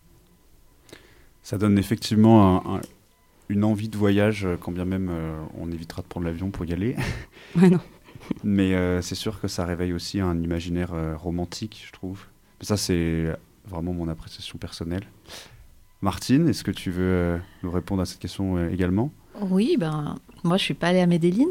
Ça donne effectivement un... un... une envie de voyage, quand bien même euh, on évitera de prendre l'avion pour y aller. Ouais, non. Mais euh, c'est sûr que ça réveille aussi un imaginaire euh, romantique, je trouve. Mais ça, c'est vraiment mon appréciation personnelle. Martine, est-ce que tu veux euh, nous répondre à cette question euh, également ? Oui, ben, moi, je ne suis pas allée à Medellín,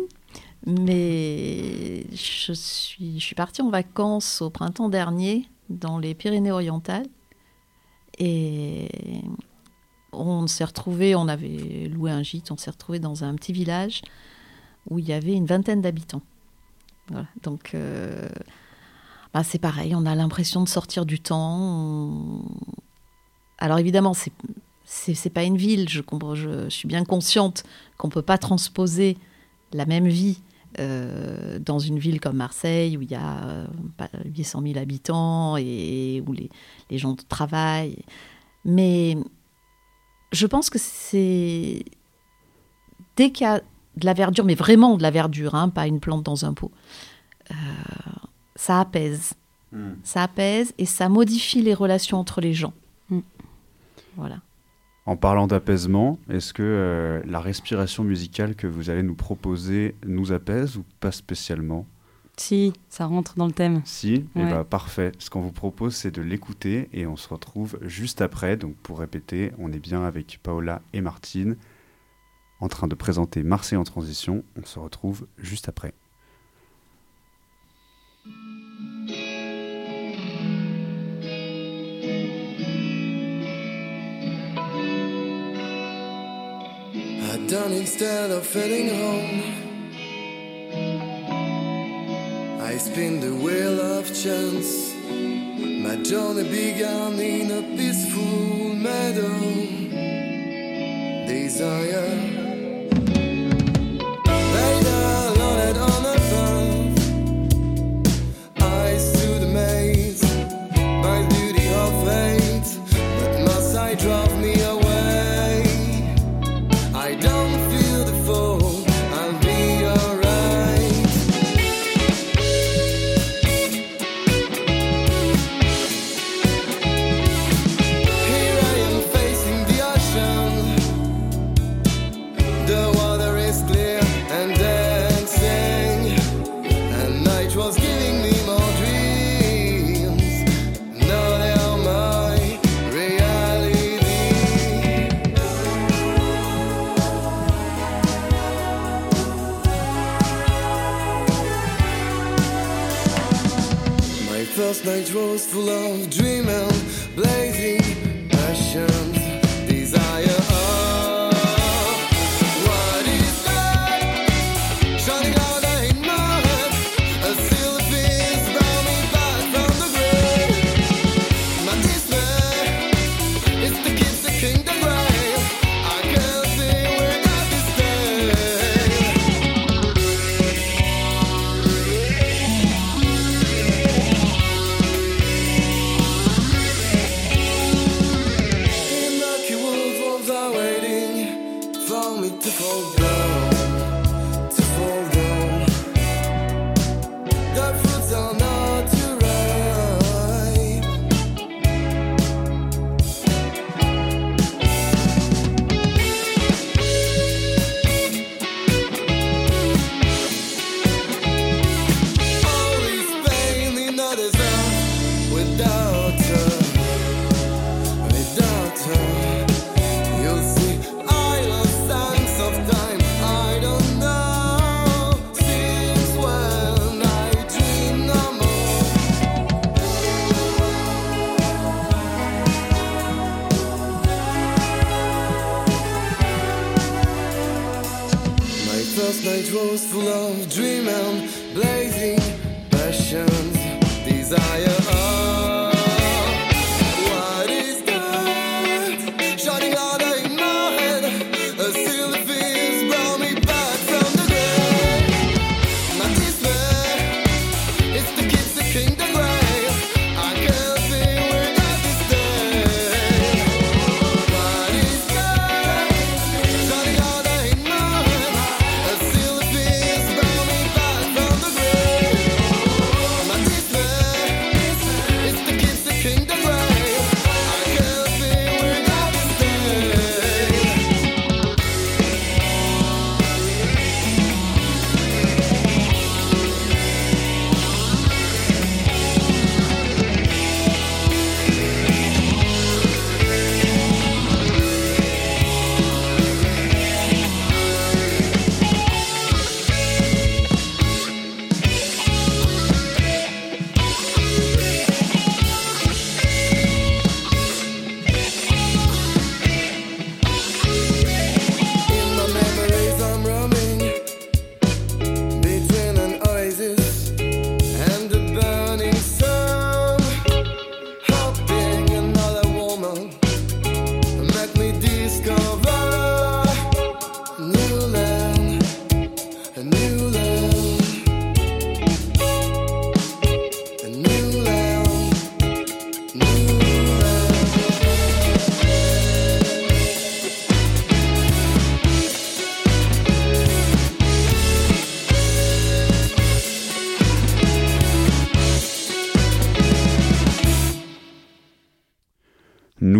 mais je suis, je suis partie en vacances au printemps dernier dans les Pyrénées-Orientales. Et on s'est retrouvés, on avait loué un gîte, on s'est retrouvés dans un petit village où il y avait une vingtaine d'habitants. Voilà. Donc, euh, bah c'est pareil, on a l'impression de sortir du temps. On... Alors évidemment, c'est, c'est, c'est pas une ville, je, comprends, je suis bien consciente qu'on ne peut pas transposer la même vie euh, dans une ville comme Marseille, où il y a euh, huit cent mille habitants et, et où les, les gens travaillent. Mais je pense que c'est... Dès qu'il y a de la verdure, mais vraiment de la verdure, hein, pas une plante dans un pot, euh, ça apaise. Mmh. Ça apaise et ça modifie les relations entre les gens. Mmh. Voilà. En parlant d'apaisement, est-ce que euh, la respiration musicale que vous allez nous proposer nous apaise ou pas spécialement ? Si, ça rentre dans le thème. Si, ouais. Et bah, parfait. Ce qu'on vous propose, c'est de l'écouter et on se retrouve juste après. Donc pour répéter, on est bien avec Paola et Martine en train de présenter Marseille en transition. On se retrouve juste après. I'd done instead of heading home, I spin the wheel of chance. My journey began in a peaceful meadow. Desire laid alone on a path. I stood amazed by the beauty of fate, but must I drive me away? I don't feel the fall, I'll be alright. Here I am facing the ocean. The water is clear and dancing, and night was giving me more dreams. Now they are my reality. My first night was full of dream and blazing passions, desire. What is that? Shining out in my head. A silver piece brought me back from the grave. My despair is the kiss the kingdom grave. I can't see where that is staying. In lucky woods, wolves are waiting for me to fall down, to fall down. The fruits are not too ripe. All this pain in the desert without her. Without her, you'll see I lost sense of time. I don't know since when I dream no more. My first night was full of dream and blazing passions, desire. What is that? Shining out in my head. A silver piece brought me back from the grave. My despair is the kiss the kingdom grave. I can't see where that is staying. What is that? Shining out in my head. A silver piece brought me back from the grave. My despair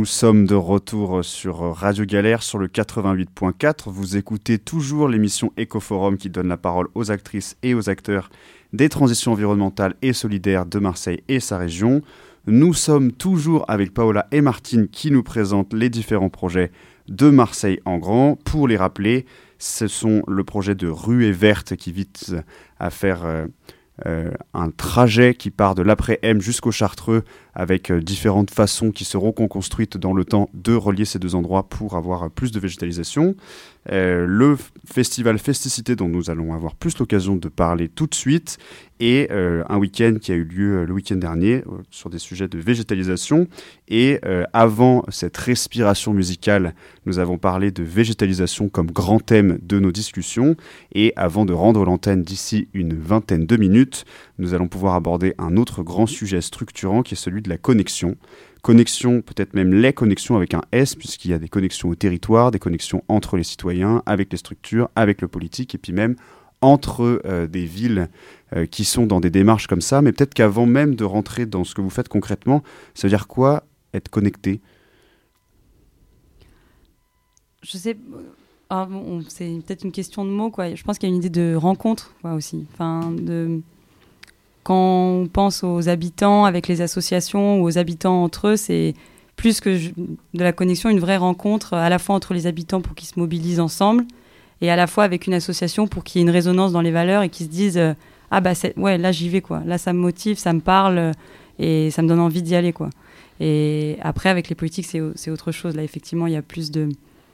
Nous sommes de retour sur Radio Galère sur le quatre-vingt-huit point quatre. Vous écoutez toujours l'émission Ecoforum qui donne la parole aux actrices et aux acteurs des transitions environnementales et solidaires de Marseille et sa région. Nous sommes toujours avec Paola et Martine qui nous présentent les différents projets de Marseille en grand. Pour les rappeler, ce sont le projet de Ruée Verte qui vise à faire euh, euh, un trajet qui part de l'après-M jusqu'au Chartreux avec euh, différentes façons qui seront construites dans le temps de relier ces deux endroits pour avoir euh, plus de végétalisation. Euh, le f- festival Festicité dont nous allons avoir plus l'occasion de parler tout de suite et euh, un week-end qui a eu lieu euh, le week-end dernier euh, sur des sujets de végétalisation. Et euh, avant cette respiration musicale, nous avons parlé de végétalisation comme grand thème de nos discussions. Et avant de rendre l'antenne d'ici une vingtaine de minutes, nous allons pouvoir aborder un autre grand sujet structurant qui est celui de la connexion. Connexion, peut-être même les connexions avec un S, puisqu'il y a des connexions au territoire, des connexions entre les citoyens, avec les structures, avec le politique, et puis même entre euh, des villes euh, qui sont dans des démarches comme ça. Mais peut-être qu'avant même de rentrer dans ce que vous faites concrètement, ça veut dire quoi, être connecté ? Je sais. Ah, bon, c'est peut-être une question de mots, quoi. Je pense qu'il y a une idée de rencontre, quoi, aussi. Enfin, de. Quand on pense aux habitants avec les associations ou aux habitants entre eux, c'est plus que je- de la connexion, une vraie rencontre à la fois entre les habitants pour qu'ils se mobilisent ensemble et à la fois avec une association pour qu'il y ait une résonance dans les valeurs et qu'ils se disent euh, ah bah c'est, ouais, là j'y vais, quoi. Là ça me motive, ça me parle euh, et ça me donne envie d'y aller, quoi. Et après avec les politiques c'est, au- c'est autre chose. Là effectivement il y a plus de...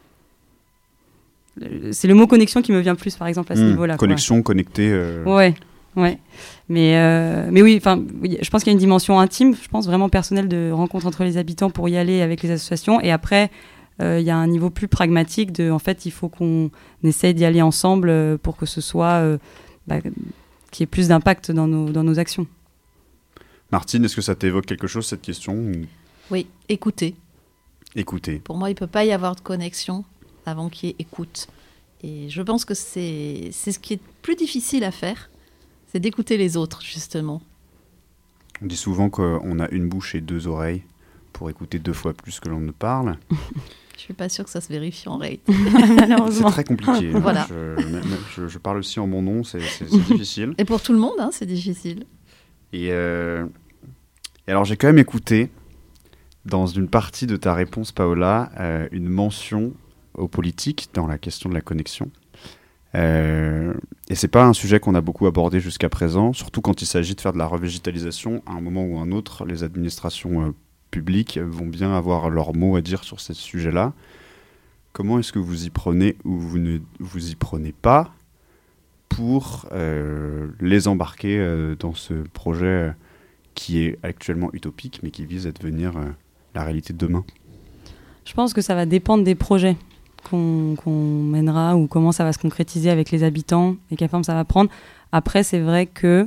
C'est le mot connexion qui me vient plus par exemple à ce Mmh, niveau-là, quoi. Connexion, connecté. euh, Ouais, ouais. Mais, euh, mais oui, enfin, oui, je pense qu'il y a une dimension intime, je pense vraiment personnelle de rencontre entre les habitants pour y aller avec les associations. Et après, euh, il y a un niveau plus pragmatique de, en fait, il faut qu'on essaye d'y aller ensemble euh, pour que ce soit, euh, bah, qu'il y ait plus d'impact dans nos, dans nos actions. Martine, est-ce que ça t'évoque quelque chose, cette question ou... Oui, écouter. Écoutez. Pour moi, il ne peut pas y avoir de connexion avant qu'il y ait écoute. Et je pense que c'est, c'est ce qui est plus difficile à faire, c'est d'écouter les autres, justement. On dit souvent qu'on a une bouche et deux oreilles pour écouter deux fois plus que l'on ne parle. Je ne suis pas sûre que ça se vérifie en réalité. C'est Malheureusement. très compliqué. hein. Voilà. Je, même- je- je parle aussi en mon nom, c'est, c'est- c'est difficile. Et pour tout le monde, hein, c'est difficile. Et, euh, et alors j'ai quand même écouté, dans une partie de ta réponse, Paola, euh, une mention aux politiques dans la question de la connexion. Euh, et c'est pas un sujet qu'on a beaucoup abordé jusqu'à présent, surtout quand il s'agit de faire de la revégétalisation. À un moment ou un autre, les administrations euh, publiques vont bien avoir leur mot à dire sur ces sujets-là. Comment est-ce que vous y prenez ou vous ne vous y prenez pas pour euh, les embarquer euh, dans ce projet euh, qui est actuellement utopique, mais qui vise à devenir euh, la réalité de demain ? Je pense que ça va dépendre des projets qu'on, qu'on mènera ou comment ça va se concrétiser avec les habitants et quelle forme ça va prendre. Après, c'est vrai que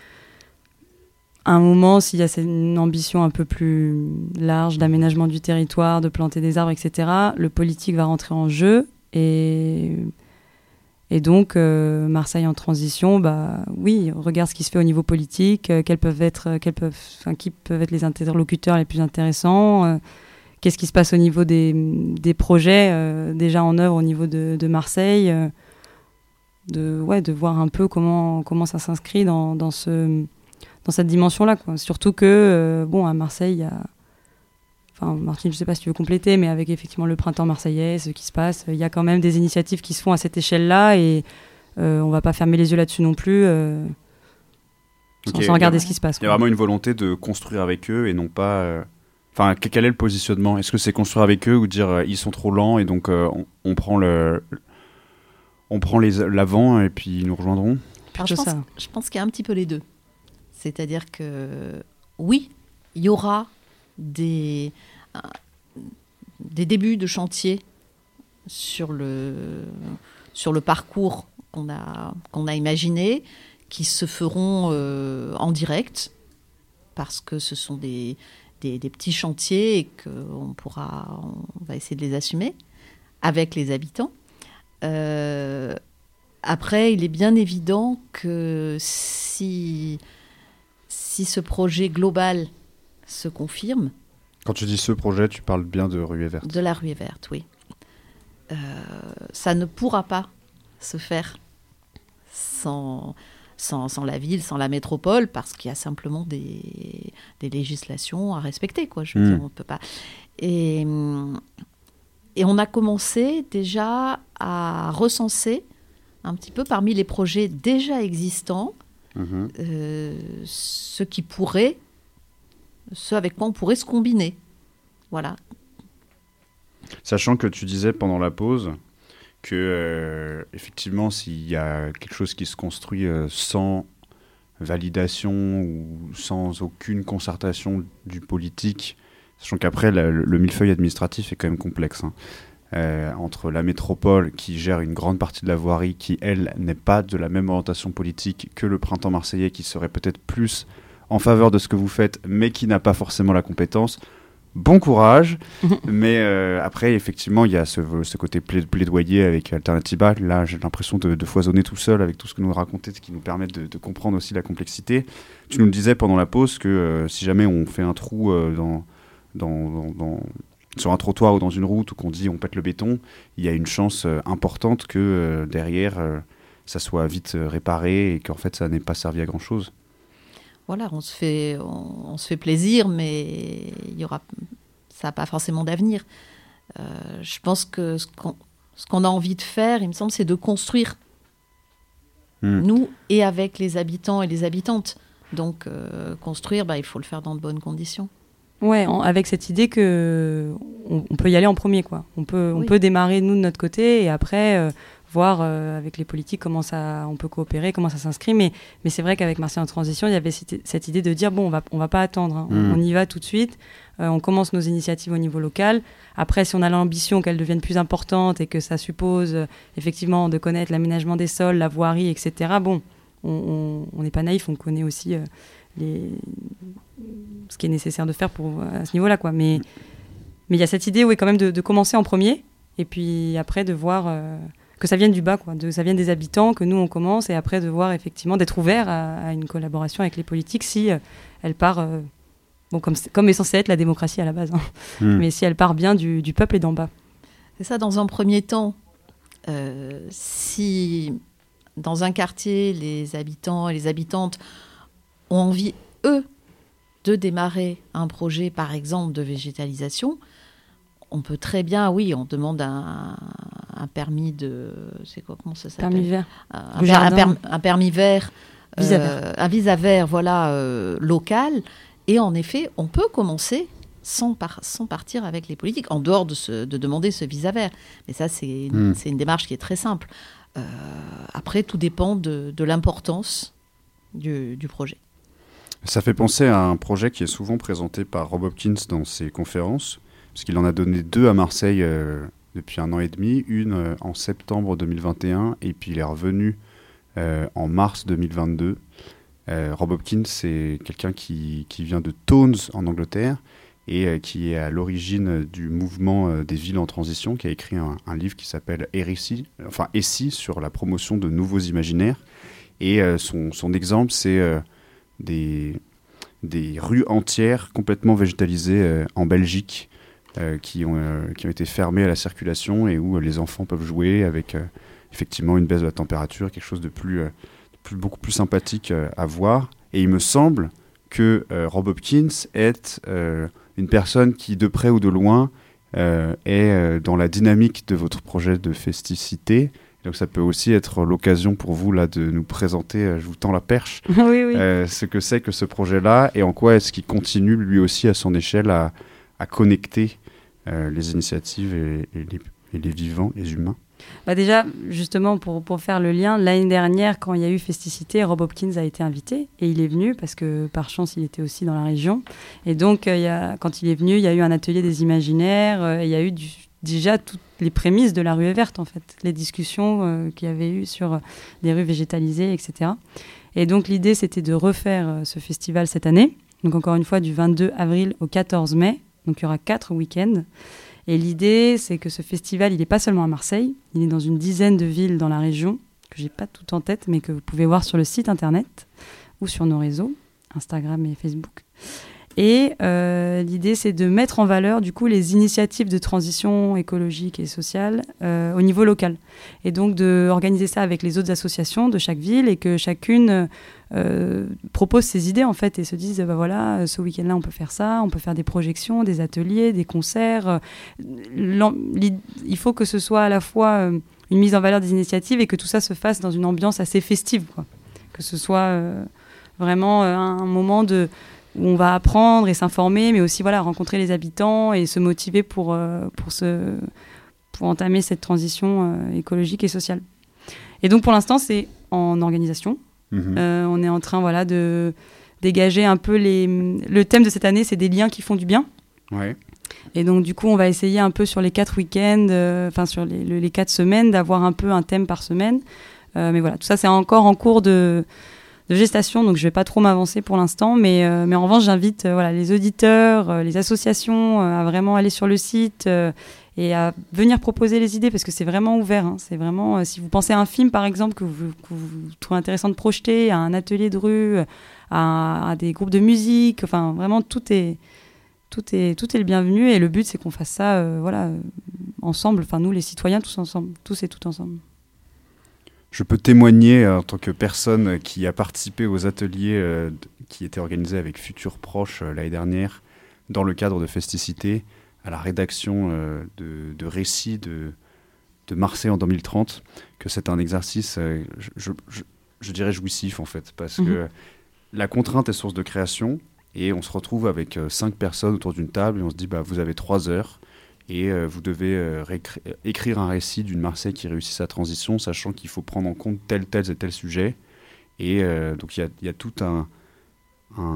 à un moment, s'il y a cette- une ambition un peu plus large d'aménagement du territoire, de planter des arbres, et cetera, le politique va rentrer en jeu et, et donc euh, Marseille en transition, bah oui, regarde ce qui se fait au niveau politique, euh, quels peuvent être, quels peuvent, enfin, qui peuvent être les interlocuteurs les plus intéressants. euh, Qu'est-ce qui se passe au niveau des, des projets euh, déjà en œuvre au niveau de, de Marseille euh, de, ouais, de voir un peu comment, comment ça s'inscrit dans, dans, ce, dans cette dimension-là, quoi. Surtout que, euh, bon, à Marseille, il y a... Enfin, Martine, je ne sais pas si tu veux compléter, mais avec effectivement le printemps marseillais, ce qui se passe, il y a quand même des initiatives qui se font à cette échelle-là et euh, on ne va pas fermer les yeux là-dessus non plus, euh, sans, Ok, sans regarder il y a- ce qui se passe, Il y a quoi. vraiment une volonté de construire avec eux et non pas... euh, Enfin, que- quel est le positionnement ? Est-ce que c'est construire avec eux ou dire euh, ils sont trop lents et donc euh, on, on prend le... On prend les, l'avant et puis ils nous rejoindront ? Alors, je, Plutôt pense, ça. je pense qu'il y a un petit peu les deux. C'est-à-dire que, oui, il y aura des, euh, des débuts de chantier sur le, sur le parcours qu'on a, qu'on a imaginé, qui se feront euh, en direct, parce que ce sont des, des, des petits chantiers et qu'on pourra, on va essayer de les assumer avec les habitants. Euh, après, il est bien évident que si, si ce projet global se confirme, Quand tu dis ce projet, tu parles bien de Ruée Verte. De la Ruée Verte, oui. Euh, ça ne pourra pas se faire sans, sans, sans la ville, sans la métropole, parce qu'il y a simplement des, des législations à respecter, quoi. Je veux Mmh. dire, on peut pas. Et, et on a commencé déjà à recenser un petit peu parmi les projets déjà existants Mhm. euh, ce qui pourrait, ce avec quoi on pourrait se combiner. Voilà. Sachant que tu disais pendant la pause que, euh, effectivement, s'il y a quelque chose qui se construit euh, sans validation ou sans aucune concertation du politique, sachant qu'après, la- le, le millefeuille administratif est quand même complexe. Hein. Euh, entre la métropole qui gère une grande partie de la voirie, qui, elle, n'est pas de la même orientation politique que le Printemps Marseillais, qui serait peut-être plus en faveur de ce que vous faites, mais qui n'a pas forcément la compétence. Bon courage, mais euh, après, effectivement, il y a ce, ce côté pla- plaidoyer avec Alternatiba. Là, j'ai l'impression de, de foisonner tout seul avec tout ce que nous racontez, ce qui nous permet de, de comprendre aussi la complexité. Tu nous le disais pendant la pause que euh, si jamais on fait un trou euh, dans, dans, dans, dans, sur un trottoir ou dans une route, ou qu'on dit on pète le béton, il y a une chance euh, importante que euh, derrière, euh, ça soit vite euh, réparé et qu'en fait, ça n'ait pas servi à grand-chose. Voilà, on se fait, on, on se fait plaisir, mais il y aura, ça n'a pas forcément d'avenir. Euh, je pense que ce qu'on, ce qu'on a envie de faire, il me semble, c'est de construire, Mm. nous et avec les habitants et les habitantes. Donc, euh, construire, bah, il faut le faire dans de bonnes conditions. Ouais, en- avec cette idée que on, on peut y aller en premier, quoi. On peut, on Oui. peut démarrer nous de notre côté et après euh, voir euh, avec les politiques comment ça, on peut coopérer, comment ça s'inscrit. Mais, mais c'est vrai qu'avec Marseille en transition, il y avait cette, cette idée de dire bon, on va, on va pas attendre, hein. Mm. on, on y va tout de suite. Euh, on commence nos initiatives au niveau local. Après, si on a l'ambition qu'elles deviennent plus importantes et que ça suppose euh, effectivement de connaître l'aménagement des sols, la voirie, et cetera. Bon, on on- on n'est pas naïf, on connaît aussi euh, les ce qui est nécessaire de faire pour, à ce niveau-là, quoi. Mais mais il y a cette idée, oui, quand même, de, de commencer en premier, et puis après de voir euh, que ça vienne du bas, quoi, de ça vienne des habitants, que nous on commence, et après de voir effectivement d'être ouvert à, à une collaboration avec les politiques si euh, elle part, euh, bon, comme c'est- comme est censé être la démocratie à la base, hein. Mm. Mais si elle part bien du, du peuple et d'en bas. C'est ça, dans un premier temps, euh, si dans un quartier, les habitants et les habitantes ont envie, eux, de démarrer un projet, par exemple, de végétalisation, on peut très bien, oui, on demande un, un permis de... C'est quoi, comment ça s'appelle Permis vert. un, Au per- un jardin. perm- un permis vert, Visa euh, un visa vert, voilà, euh, local. Et en effet, on peut commencer sans, par- sans partir avec les politiques, en dehors de, ce- de demander ce visa vert. Mais ça, c'est une, Mm. c'est une démarche qui est très simple. Euh, après, tout dépend de, de l'importance du, du projet. Ça fait penser à un projet qui est souvent présenté par Rob Hopkins dans ses conférences, parce qu'il en a donné deux à Marseille euh, depuis un an et demi, une euh, en septembre deux mille vingt et un, et puis il est revenu euh, en mars deux mille vingt-deux. Euh, Rob Hopkins, c'est quelqu'un qui, qui vient de Tones en Angleterre, et euh, qui est à l'origine du mouvement euh, des villes en transition, qui a écrit un, un livre qui s'appelle Hérésie, enfin Essie, sur la promotion de nouveaux imaginaires. Et euh, son, son exemple, c'est euh, des, des rues entières complètement végétalisées euh, en Belgique, euh, qui, ont, euh, qui ont été fermées à la circulation et où euh, les enfants peuvent jouer avec euh, effectivement une baisse de la température, quelque chose de plus, euh, de plus beaucoup plus sympathique euh, à voir. Et il me semble que euh, Rob Hopkins est euh, une personne qui, de près ou de loin, euh, est euh, dans la dynamique de votre projet de festicité. Donc ça peut aussi être l'occasion pour vous là, de nous présenter, euh, je vous tends la perche, oui, oui. euh, ce que c'est que ce projet-là et en quoi est-ce qu'il continue lui aussi à son échelle à, à connecter euh, les initiatives et, et, les, et les vivants, les humains. Bah déjà, justement, pour, pour faire le lien, l'année dernière, quand il y a eu Festicité, Rob Hopkins a été invité et il est venu parce que, par chance, il était aussi dans la région. Et donc, euh, il y a, quand il est venu, il y a eu un atelier des imaginaires, euh, il y a eu du, déjà toutes les prémices de la Ruée Verte, en fait, les discussions euh, qu'il y avait eu sur euh, des rues végétalisées, et cetera. Et donc, l'idée, c'était de refaire euh, ce festival cette année. Donc, encore une fois, du vingt-deux avril au quatorze mai. Donc, il y aura quatre week-ends. Et l'idée, c'est que ce festival, il n'est pas seulement à Marseille, il est dans une dizaine de villes dans la région, que je n'ai pas tout en tête, mais que vous pouvez voir sur le site internet ou sur nos réseaux, Instagram et Facebook. Et euh, l'idée, c'est de mettre en valeur du coup les initiatives de transition écologique et sociale euh, au niveau local. Et donc d'organiser ça avec les autres associations de chaque ville et que chacune euh, propose ses idées en fait et se dise bah voilà, ce week-end-là on peut faire ça, on peut faire des projections, des ateliers, des concerts. Il faut que ce soit à la fois euh, une mise en valeur des initiatives et que tout ça se fasse dans une ambiance assez festive, quoi. Que ce soit euh, vraiment euh, un moment de où on va apprendre et s'informer, mais aussi voilà, rencontrer les habitants et se motiver pour, euh, pour, se, pour entamer cette transition euh, écologique et sociale. Et donc pour l'instant, c'est en organisation. Mmh. Euh, on est en train voilà, de dégager un peu les... Le thème de cette année, c'est des liens qui font du bien. Ouais. Et donc du coup, on va essayer un peu sur les quatre week-ends, enfin euh, sur les, les quatre semaines, d'avoir un peu un thème par semaine. Euh, mais voilà, tout ça, c'est encore en cours de... de gestation, donc je ne vais pas trop m'avancer pour l'instant, mais, euh, mais en revanche, j'invite euh, voilà, les auditeurs, euh, les associations euh, à vraiment aller sur le site euh, et à venir proposer les idées, parce que c'est vraiment ouvert. Hein. C'est vraiment, euh, si vous pensez à un film, par exemple, que vous, que vous trouvez intéressant de projeter, à un atelier de rue, à, à des groupes de musique, enfin, vraiment, tout est, tout est, tout est le bienvenu, et le but, c'est qu'on fasse ça euh, voilà, euh, ensemble, enfin, nous, les citoyens, tous ensemble, tous et toutes ensemble. Je peux témoigner euh, en tant que personne qui a participé aux ateliers euh, qui étaient organisés avec Futurs Proches euh, l'année dernière dans le cadre de Festicité à la rédaction euh, de, de récits de, de Marseille en deux mille trente, que c'est un exercice, euh, je, je, je, je dirais jouissif en fait, parce mmh. que la contrainte est source de création et on se retrouve avec euh, cinq personnes autour d'une table et on se dit bah, vous avez trois heures. Et euh, vous devez euh, récri- écrire un récit d'une Marseille qui réussit sa transition, sachant qu'il faut prendre en compte tel, tel et tel sujet. Et euh, donc il y, y a toute un, un,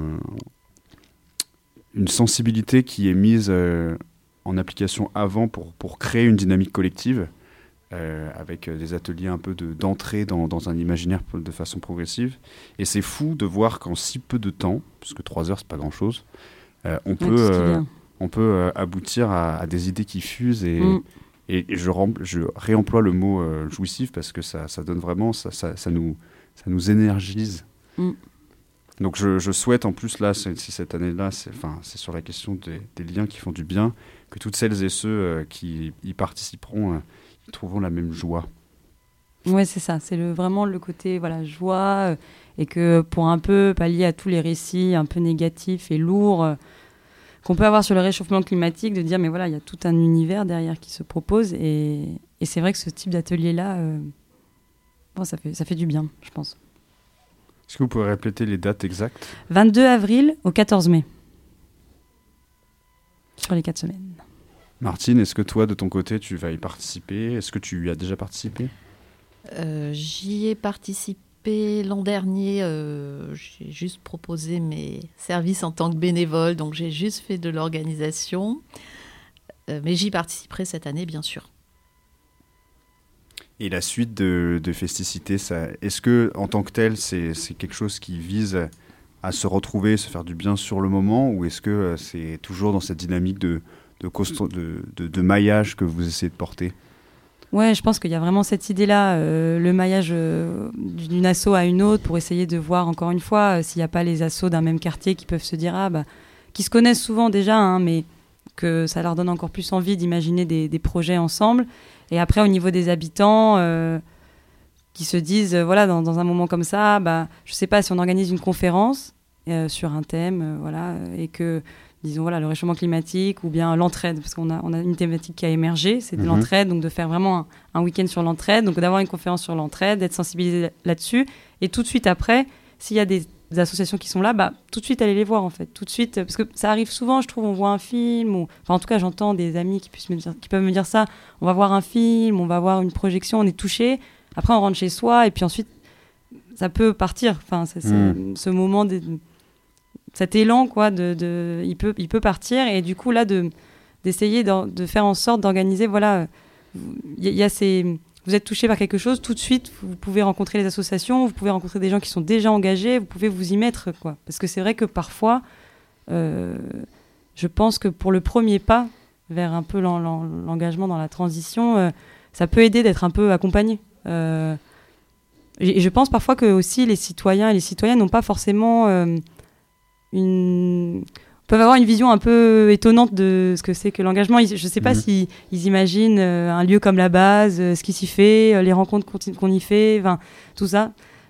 une sensibilité qui est mise euh, en application avant pour, pour créer une dynamique collective, euh, avec des ateliers un peu de, d'entrée dans, dans un imaginaire de façon progressive. Et c'est fou de voir qu'en si peu de temps, puisque trois heures c'est pas grand-chose, euh, on peut... Euh, on peut euh, aboutir à, à des idées qui fusent et, mm. et, et je, rem- je réemploie le mot euh, jouissif parce que ça, ça donne vraiment, ça, ça, ça, nous, ça nous énergise. Mm. Donc je, je souhaite en plus, là, si cette année-là, c'est, c'est sur la question des, des liens qui font du bien, que toutes celles et ceux euh, qui y participeront euh, y trouveront la même joie. Ouais, c'est ça, c'est le, vraiment le côté voilà, joie euh, et que pour un peu pallier à tous les récits un peu négatifs et lourds euh, qu'on peut avoir sur le réchauffement climatique, de dire mais voilà, il y a tout un univers derrière qui se propose et, et c'est vrai que ce type d'atelier-là, euh, bon, ça fait, ça fait du bien, je pense. Est-ce que vous pouvez répéter les dates exactes ? vingt-deux avril au quatorze mai, sur les quatre semaines. Martine, est-ce que toi, de ton côté, tu vas y participer ? Est-ce que tu y as déjà participé ? euh, J'y ai participé l'an dernier, euh, j'ai juste proposé mes services en tant que bénévole, donc j'ai juste fait de l'organisation, euh, mais j'y participerai cette année, bien sûr. Et la suite de, de Festicité, ça, est-ce que en tant que tel, c'est, c'est quelque chose qui vise à se retrouver, se faire du bien sur le moment, ou est-ce que c'est toujours dans cette dynamique de, de, costa- de, de, de maillage que vous essayez de porter ? Ouais, je pense qu'il y a vraiment cette idée-là, euh, le maillage euh, d'une asso à une autre, pour essayer de voir encore une fois euh, s'il n'y a pas les assos d'un même quartier qui peuvent se dire, ah bah, qui se connaissent souvent déjà, hein, mais que ça leur donne encore plus envie d'imaginer des, des projets ensemble. Et après, au niveau des habitants, euh, qui se disent, euh, voilà, dans, dans un moment comme ça, bah, je ne sais pas si on organise une conférence euh, sur un thème, euh, voilà, et que disons voilà, le réchauffement climatique ou bien l'entraide, parce qu'on a, on a une thématique qui a émergé, c'est de mmh. l'entraide, donc de faire vraiment un, un week-end sur l'entraide, donc d'avoir une conférence sur l'entraide, d'être sensibilisé là-dessus, et tout de suite après, s'il y a des, des associations qui sont là, bah, tout de suite aller les voir en fait, tout de suite, parce que ça arrive souvent, je trouve, on voit un film, ou, enfin en tout cas j'entends des amis qui, puissent me dire, qui peuvent me dire ça, on va voir un film, on va voir une projection, on est touché, après on rentre chez soi, et puis ensuite ça peut partir, enfin c'est, mmh. c'est ce moment de... cet élan, quoi, de, de, il, peut, il peut partir. Et du coup, là, de, d'essayer de, de faire en sorte d'organiser, voilà, il y, y a ces, vous êtes touché par quelque chose, tout de suite, vous pouvez rencontrer les associations, vous pouvez rencontrer des gens qui sont déjà engagés, vous pouvez vous y mettre, quoi. Parce que c'est vrai que parfois, euh, je pense que pour le premier pas vers un peu l'en, l'en, l'engagement dans la transition, euh, ça peut aider d'être un peu accompagné. Euh, et, et je pense parfois que aussi les citoyens et les citoyennes n'ont pas forcément... Euh, Une... peuvent avoir une vision un peu étonnante de ce que c'est que l'engagement. Ils, je ne sais pas mmh. s'ils ils imaginent euh, un lieu comme la base, euh, ce qui s'y fait, euh, les rencontres qu'on, qu'on y fait, tout ça.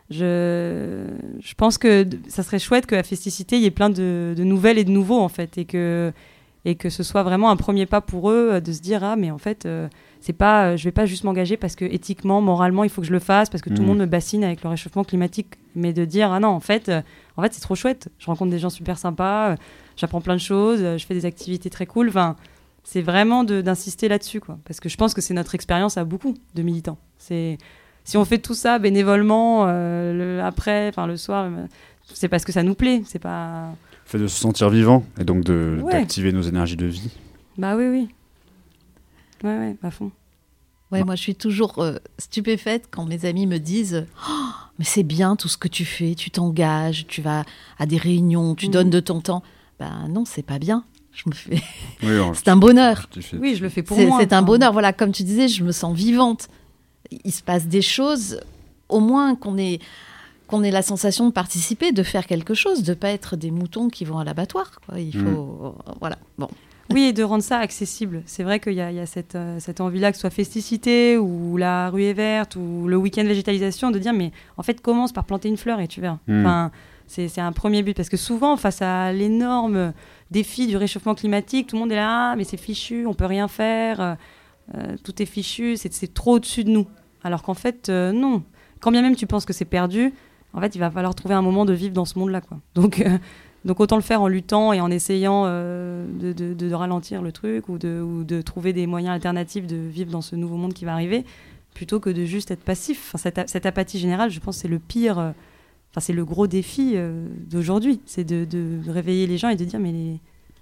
Je, je pense que d- ça serait chouette que à Festicité, il y ait plein de, de nouvelles et de nouveaux, en fait, et que, et que ce soit vraiment un premier pas pour eux euh, de se dire « Ah, mais en fait, euh, c'est pas, euh, je ne vais pas juste m'engager parce que éthiquement, moralement, il faut que je le fasse, parce que mmh. tout le monde me bassine avec le réchauffement climatique. » Mais de dire « Ah non, en fait, euh, en fait, c'est trop chouette. Je rencontre des gens super sympas, euh, j'apprends plein de choses, euh, je fais des activités très cool. » Enfin, c'est vraiment de, d'insister là-dessus, quoi. Parce que je pense que c'est notre expérience à beaucoup de militants. C'est... Si on fait tout ça bénévolement, euh, le, après, enfin le soir, euh, c'est parce que ça nous plaît. C'est pas. Le fait de se sentir vivant et donc de, ouais. d'activer nos énergies de vie. Bah oui, oui. Ouais, ouais, à fond. Ouais, moi je suis toujours euh, stupéfaite quand mes amis me disent oh, mais c'est bien tout ce que tu fais, tu t'engages, tu vas à des réunions, tu mmh. donnes de ton temps. Ben non, c'est pas bien. Je me fais. Oui, c'est un bonheur. Fais... Oui, je le fais pour c'est, moi. C'est un bonheur. Voilà, comme tu disais, je me sens vivante. Il se passe des choses, au moins qu'on ait, qu'on ait la sensation de participer, de faire quelque chose, de ne pas être des moutons qui vont à l'abattoir, quoi. Il faut... Mmh. Voilà, bon. Oui, et de rendre ça accessible. C'est vrai qu'il y a, il y a cette, euh, cette envie-là, que ce soit Festicité ou la rue est verte ou le week-end végétalisation, de dire, mais en fait, commence par planter une fleur et tu verras. Mmh. Enfin, c'est, c'est un premier but. Parce que souvent, face à l'énorme défi du réchauffement climatique, tout le monde est là, ah, mais c'est fichu, on ne peut rien faire. Euh, tout est fichu, c'est, c'est trop au-dessus de nous. Alors qu'en fait, euh, non. Quand bien même tu penses que c'est perdu, en fait, il va falloir trouver un moment de vivre dans ce monde-là, quoi. Donc, euh, donc autant le faire en luttant et en essayant euh, de, de, de ralentir le truc ou de, ou de trouver des moyens alternatifs de vivre dans ce nouveau monde qui va arriver, plutôt que de juste être passif. Enfin, cette, cette apathie générale, je pense que c'est le pire... Euh, enfin, c'est le gros défi euh, d'aujourd'hui. C'est de, de, de réveiller les gens et de dire, mais... Les...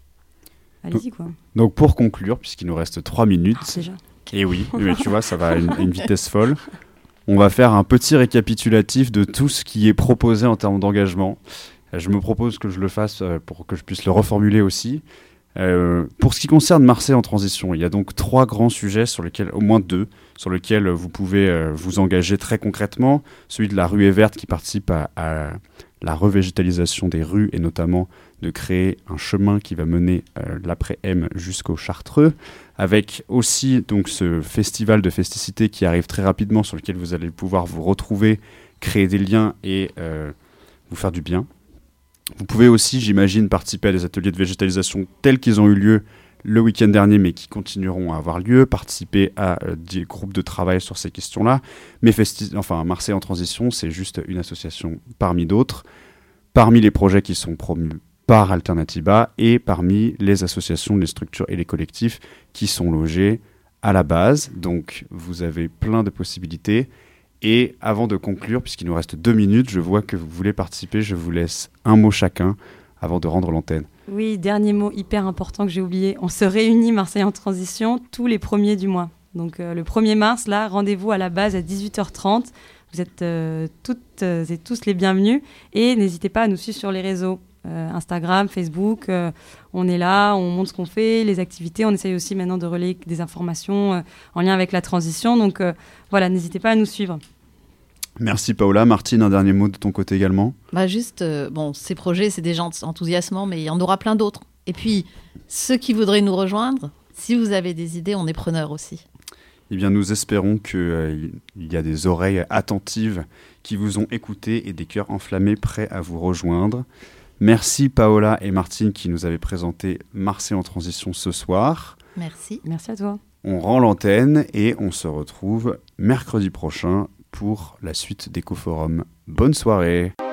Allez-y, quoi. Donc, pour conclure, puisqu'il nous reste trois minutes, ah, déjà. Et oui, mais tu vois, ça va à une, une vitesse folle, on va faire un petit récapitulatif de tout ce qui est proposé en termes d'engagement. Je me propose que je le fasse pour que je puisse le reformuler aussi. Euh, pour ce qui concerne Marseille en transition, il y a donc trois grands sujets, sur lesquels, au moins deux, sur lesquels vous pouvez euh, vous engager très concrètement. Celui de la rue est verte qui participe à, à la revégétalisation des rues et notamment de créer un chemin qui va mener euh, l'après-M jusqu'au Chartreux, avec aussi donc ce festival de Festicité qui arrive très rapidement, sur lequel vous allez pouvoir vous retrouver, créer des liens et euh, vous faire du bien. Vous pouvez aussi, j'imagine, participer à des ateliers de végétalisation tels qu'ils ont eu lieu le week-end dernier, mais qui continueront à avoir lieu, participer à euh, des groupes de travail sur ces questions-là. Mais Festi- enfin, Marseille en transition, c'est juste une association parmi d'autres, parmi les projets qui sont promus par Alternatiba et parmi les associations, les structures et les collectifs qui sont logés à la base. Donc, vous avez plein de possibilités. Et avant de conclure, puisqu'il nous reste deux minutes, je vois que vous voulez participer. Je vous laisse un mot chacun avant de rendre l'antenne. Oui, dernier mot hyper important que j'ai oublié. On se réunit Marseille en transition tous les premiers du mois. Donc euh, le premier mars, là, rendez-vous à la base à dix-huit heures trente. Vous êtes euh, toutes euh, et tous les bienvenus. Et n'hésitez pas à nous suivre sur les réseaux. Euh, Instagram, Facebook, euh, on est là, on montre ce qu'on fait, les activités. On essaye aussi maintenant de relayer des informations euh, en lien avec la transition. Donc euh, voilà, n'hésitez pas à nous suivre. Merci Paola. Martine, un dernier mot de ton côté également. Bah juste, euh, bon, ces projets, c'est des gens enthousiasmants, mais il y en aura plein d'autres. Et puis, ceux qui voudraient nous rejoindre, si vous avez des idées, on est preneurs aussi. Eh bien, nous espérons qu'il euh, y a des oreilles attentives qui vous ont écouté et des cœurs enflammés prêts à vous rejoindre. Merci Paola et Martine qui nous avaient présenté Marseille en transition ce soir. Merci. Merci à toi. On rend l'antenne et on se retrouve mercredi prochain pour la suite d'Ecoforum. Bonne soirée.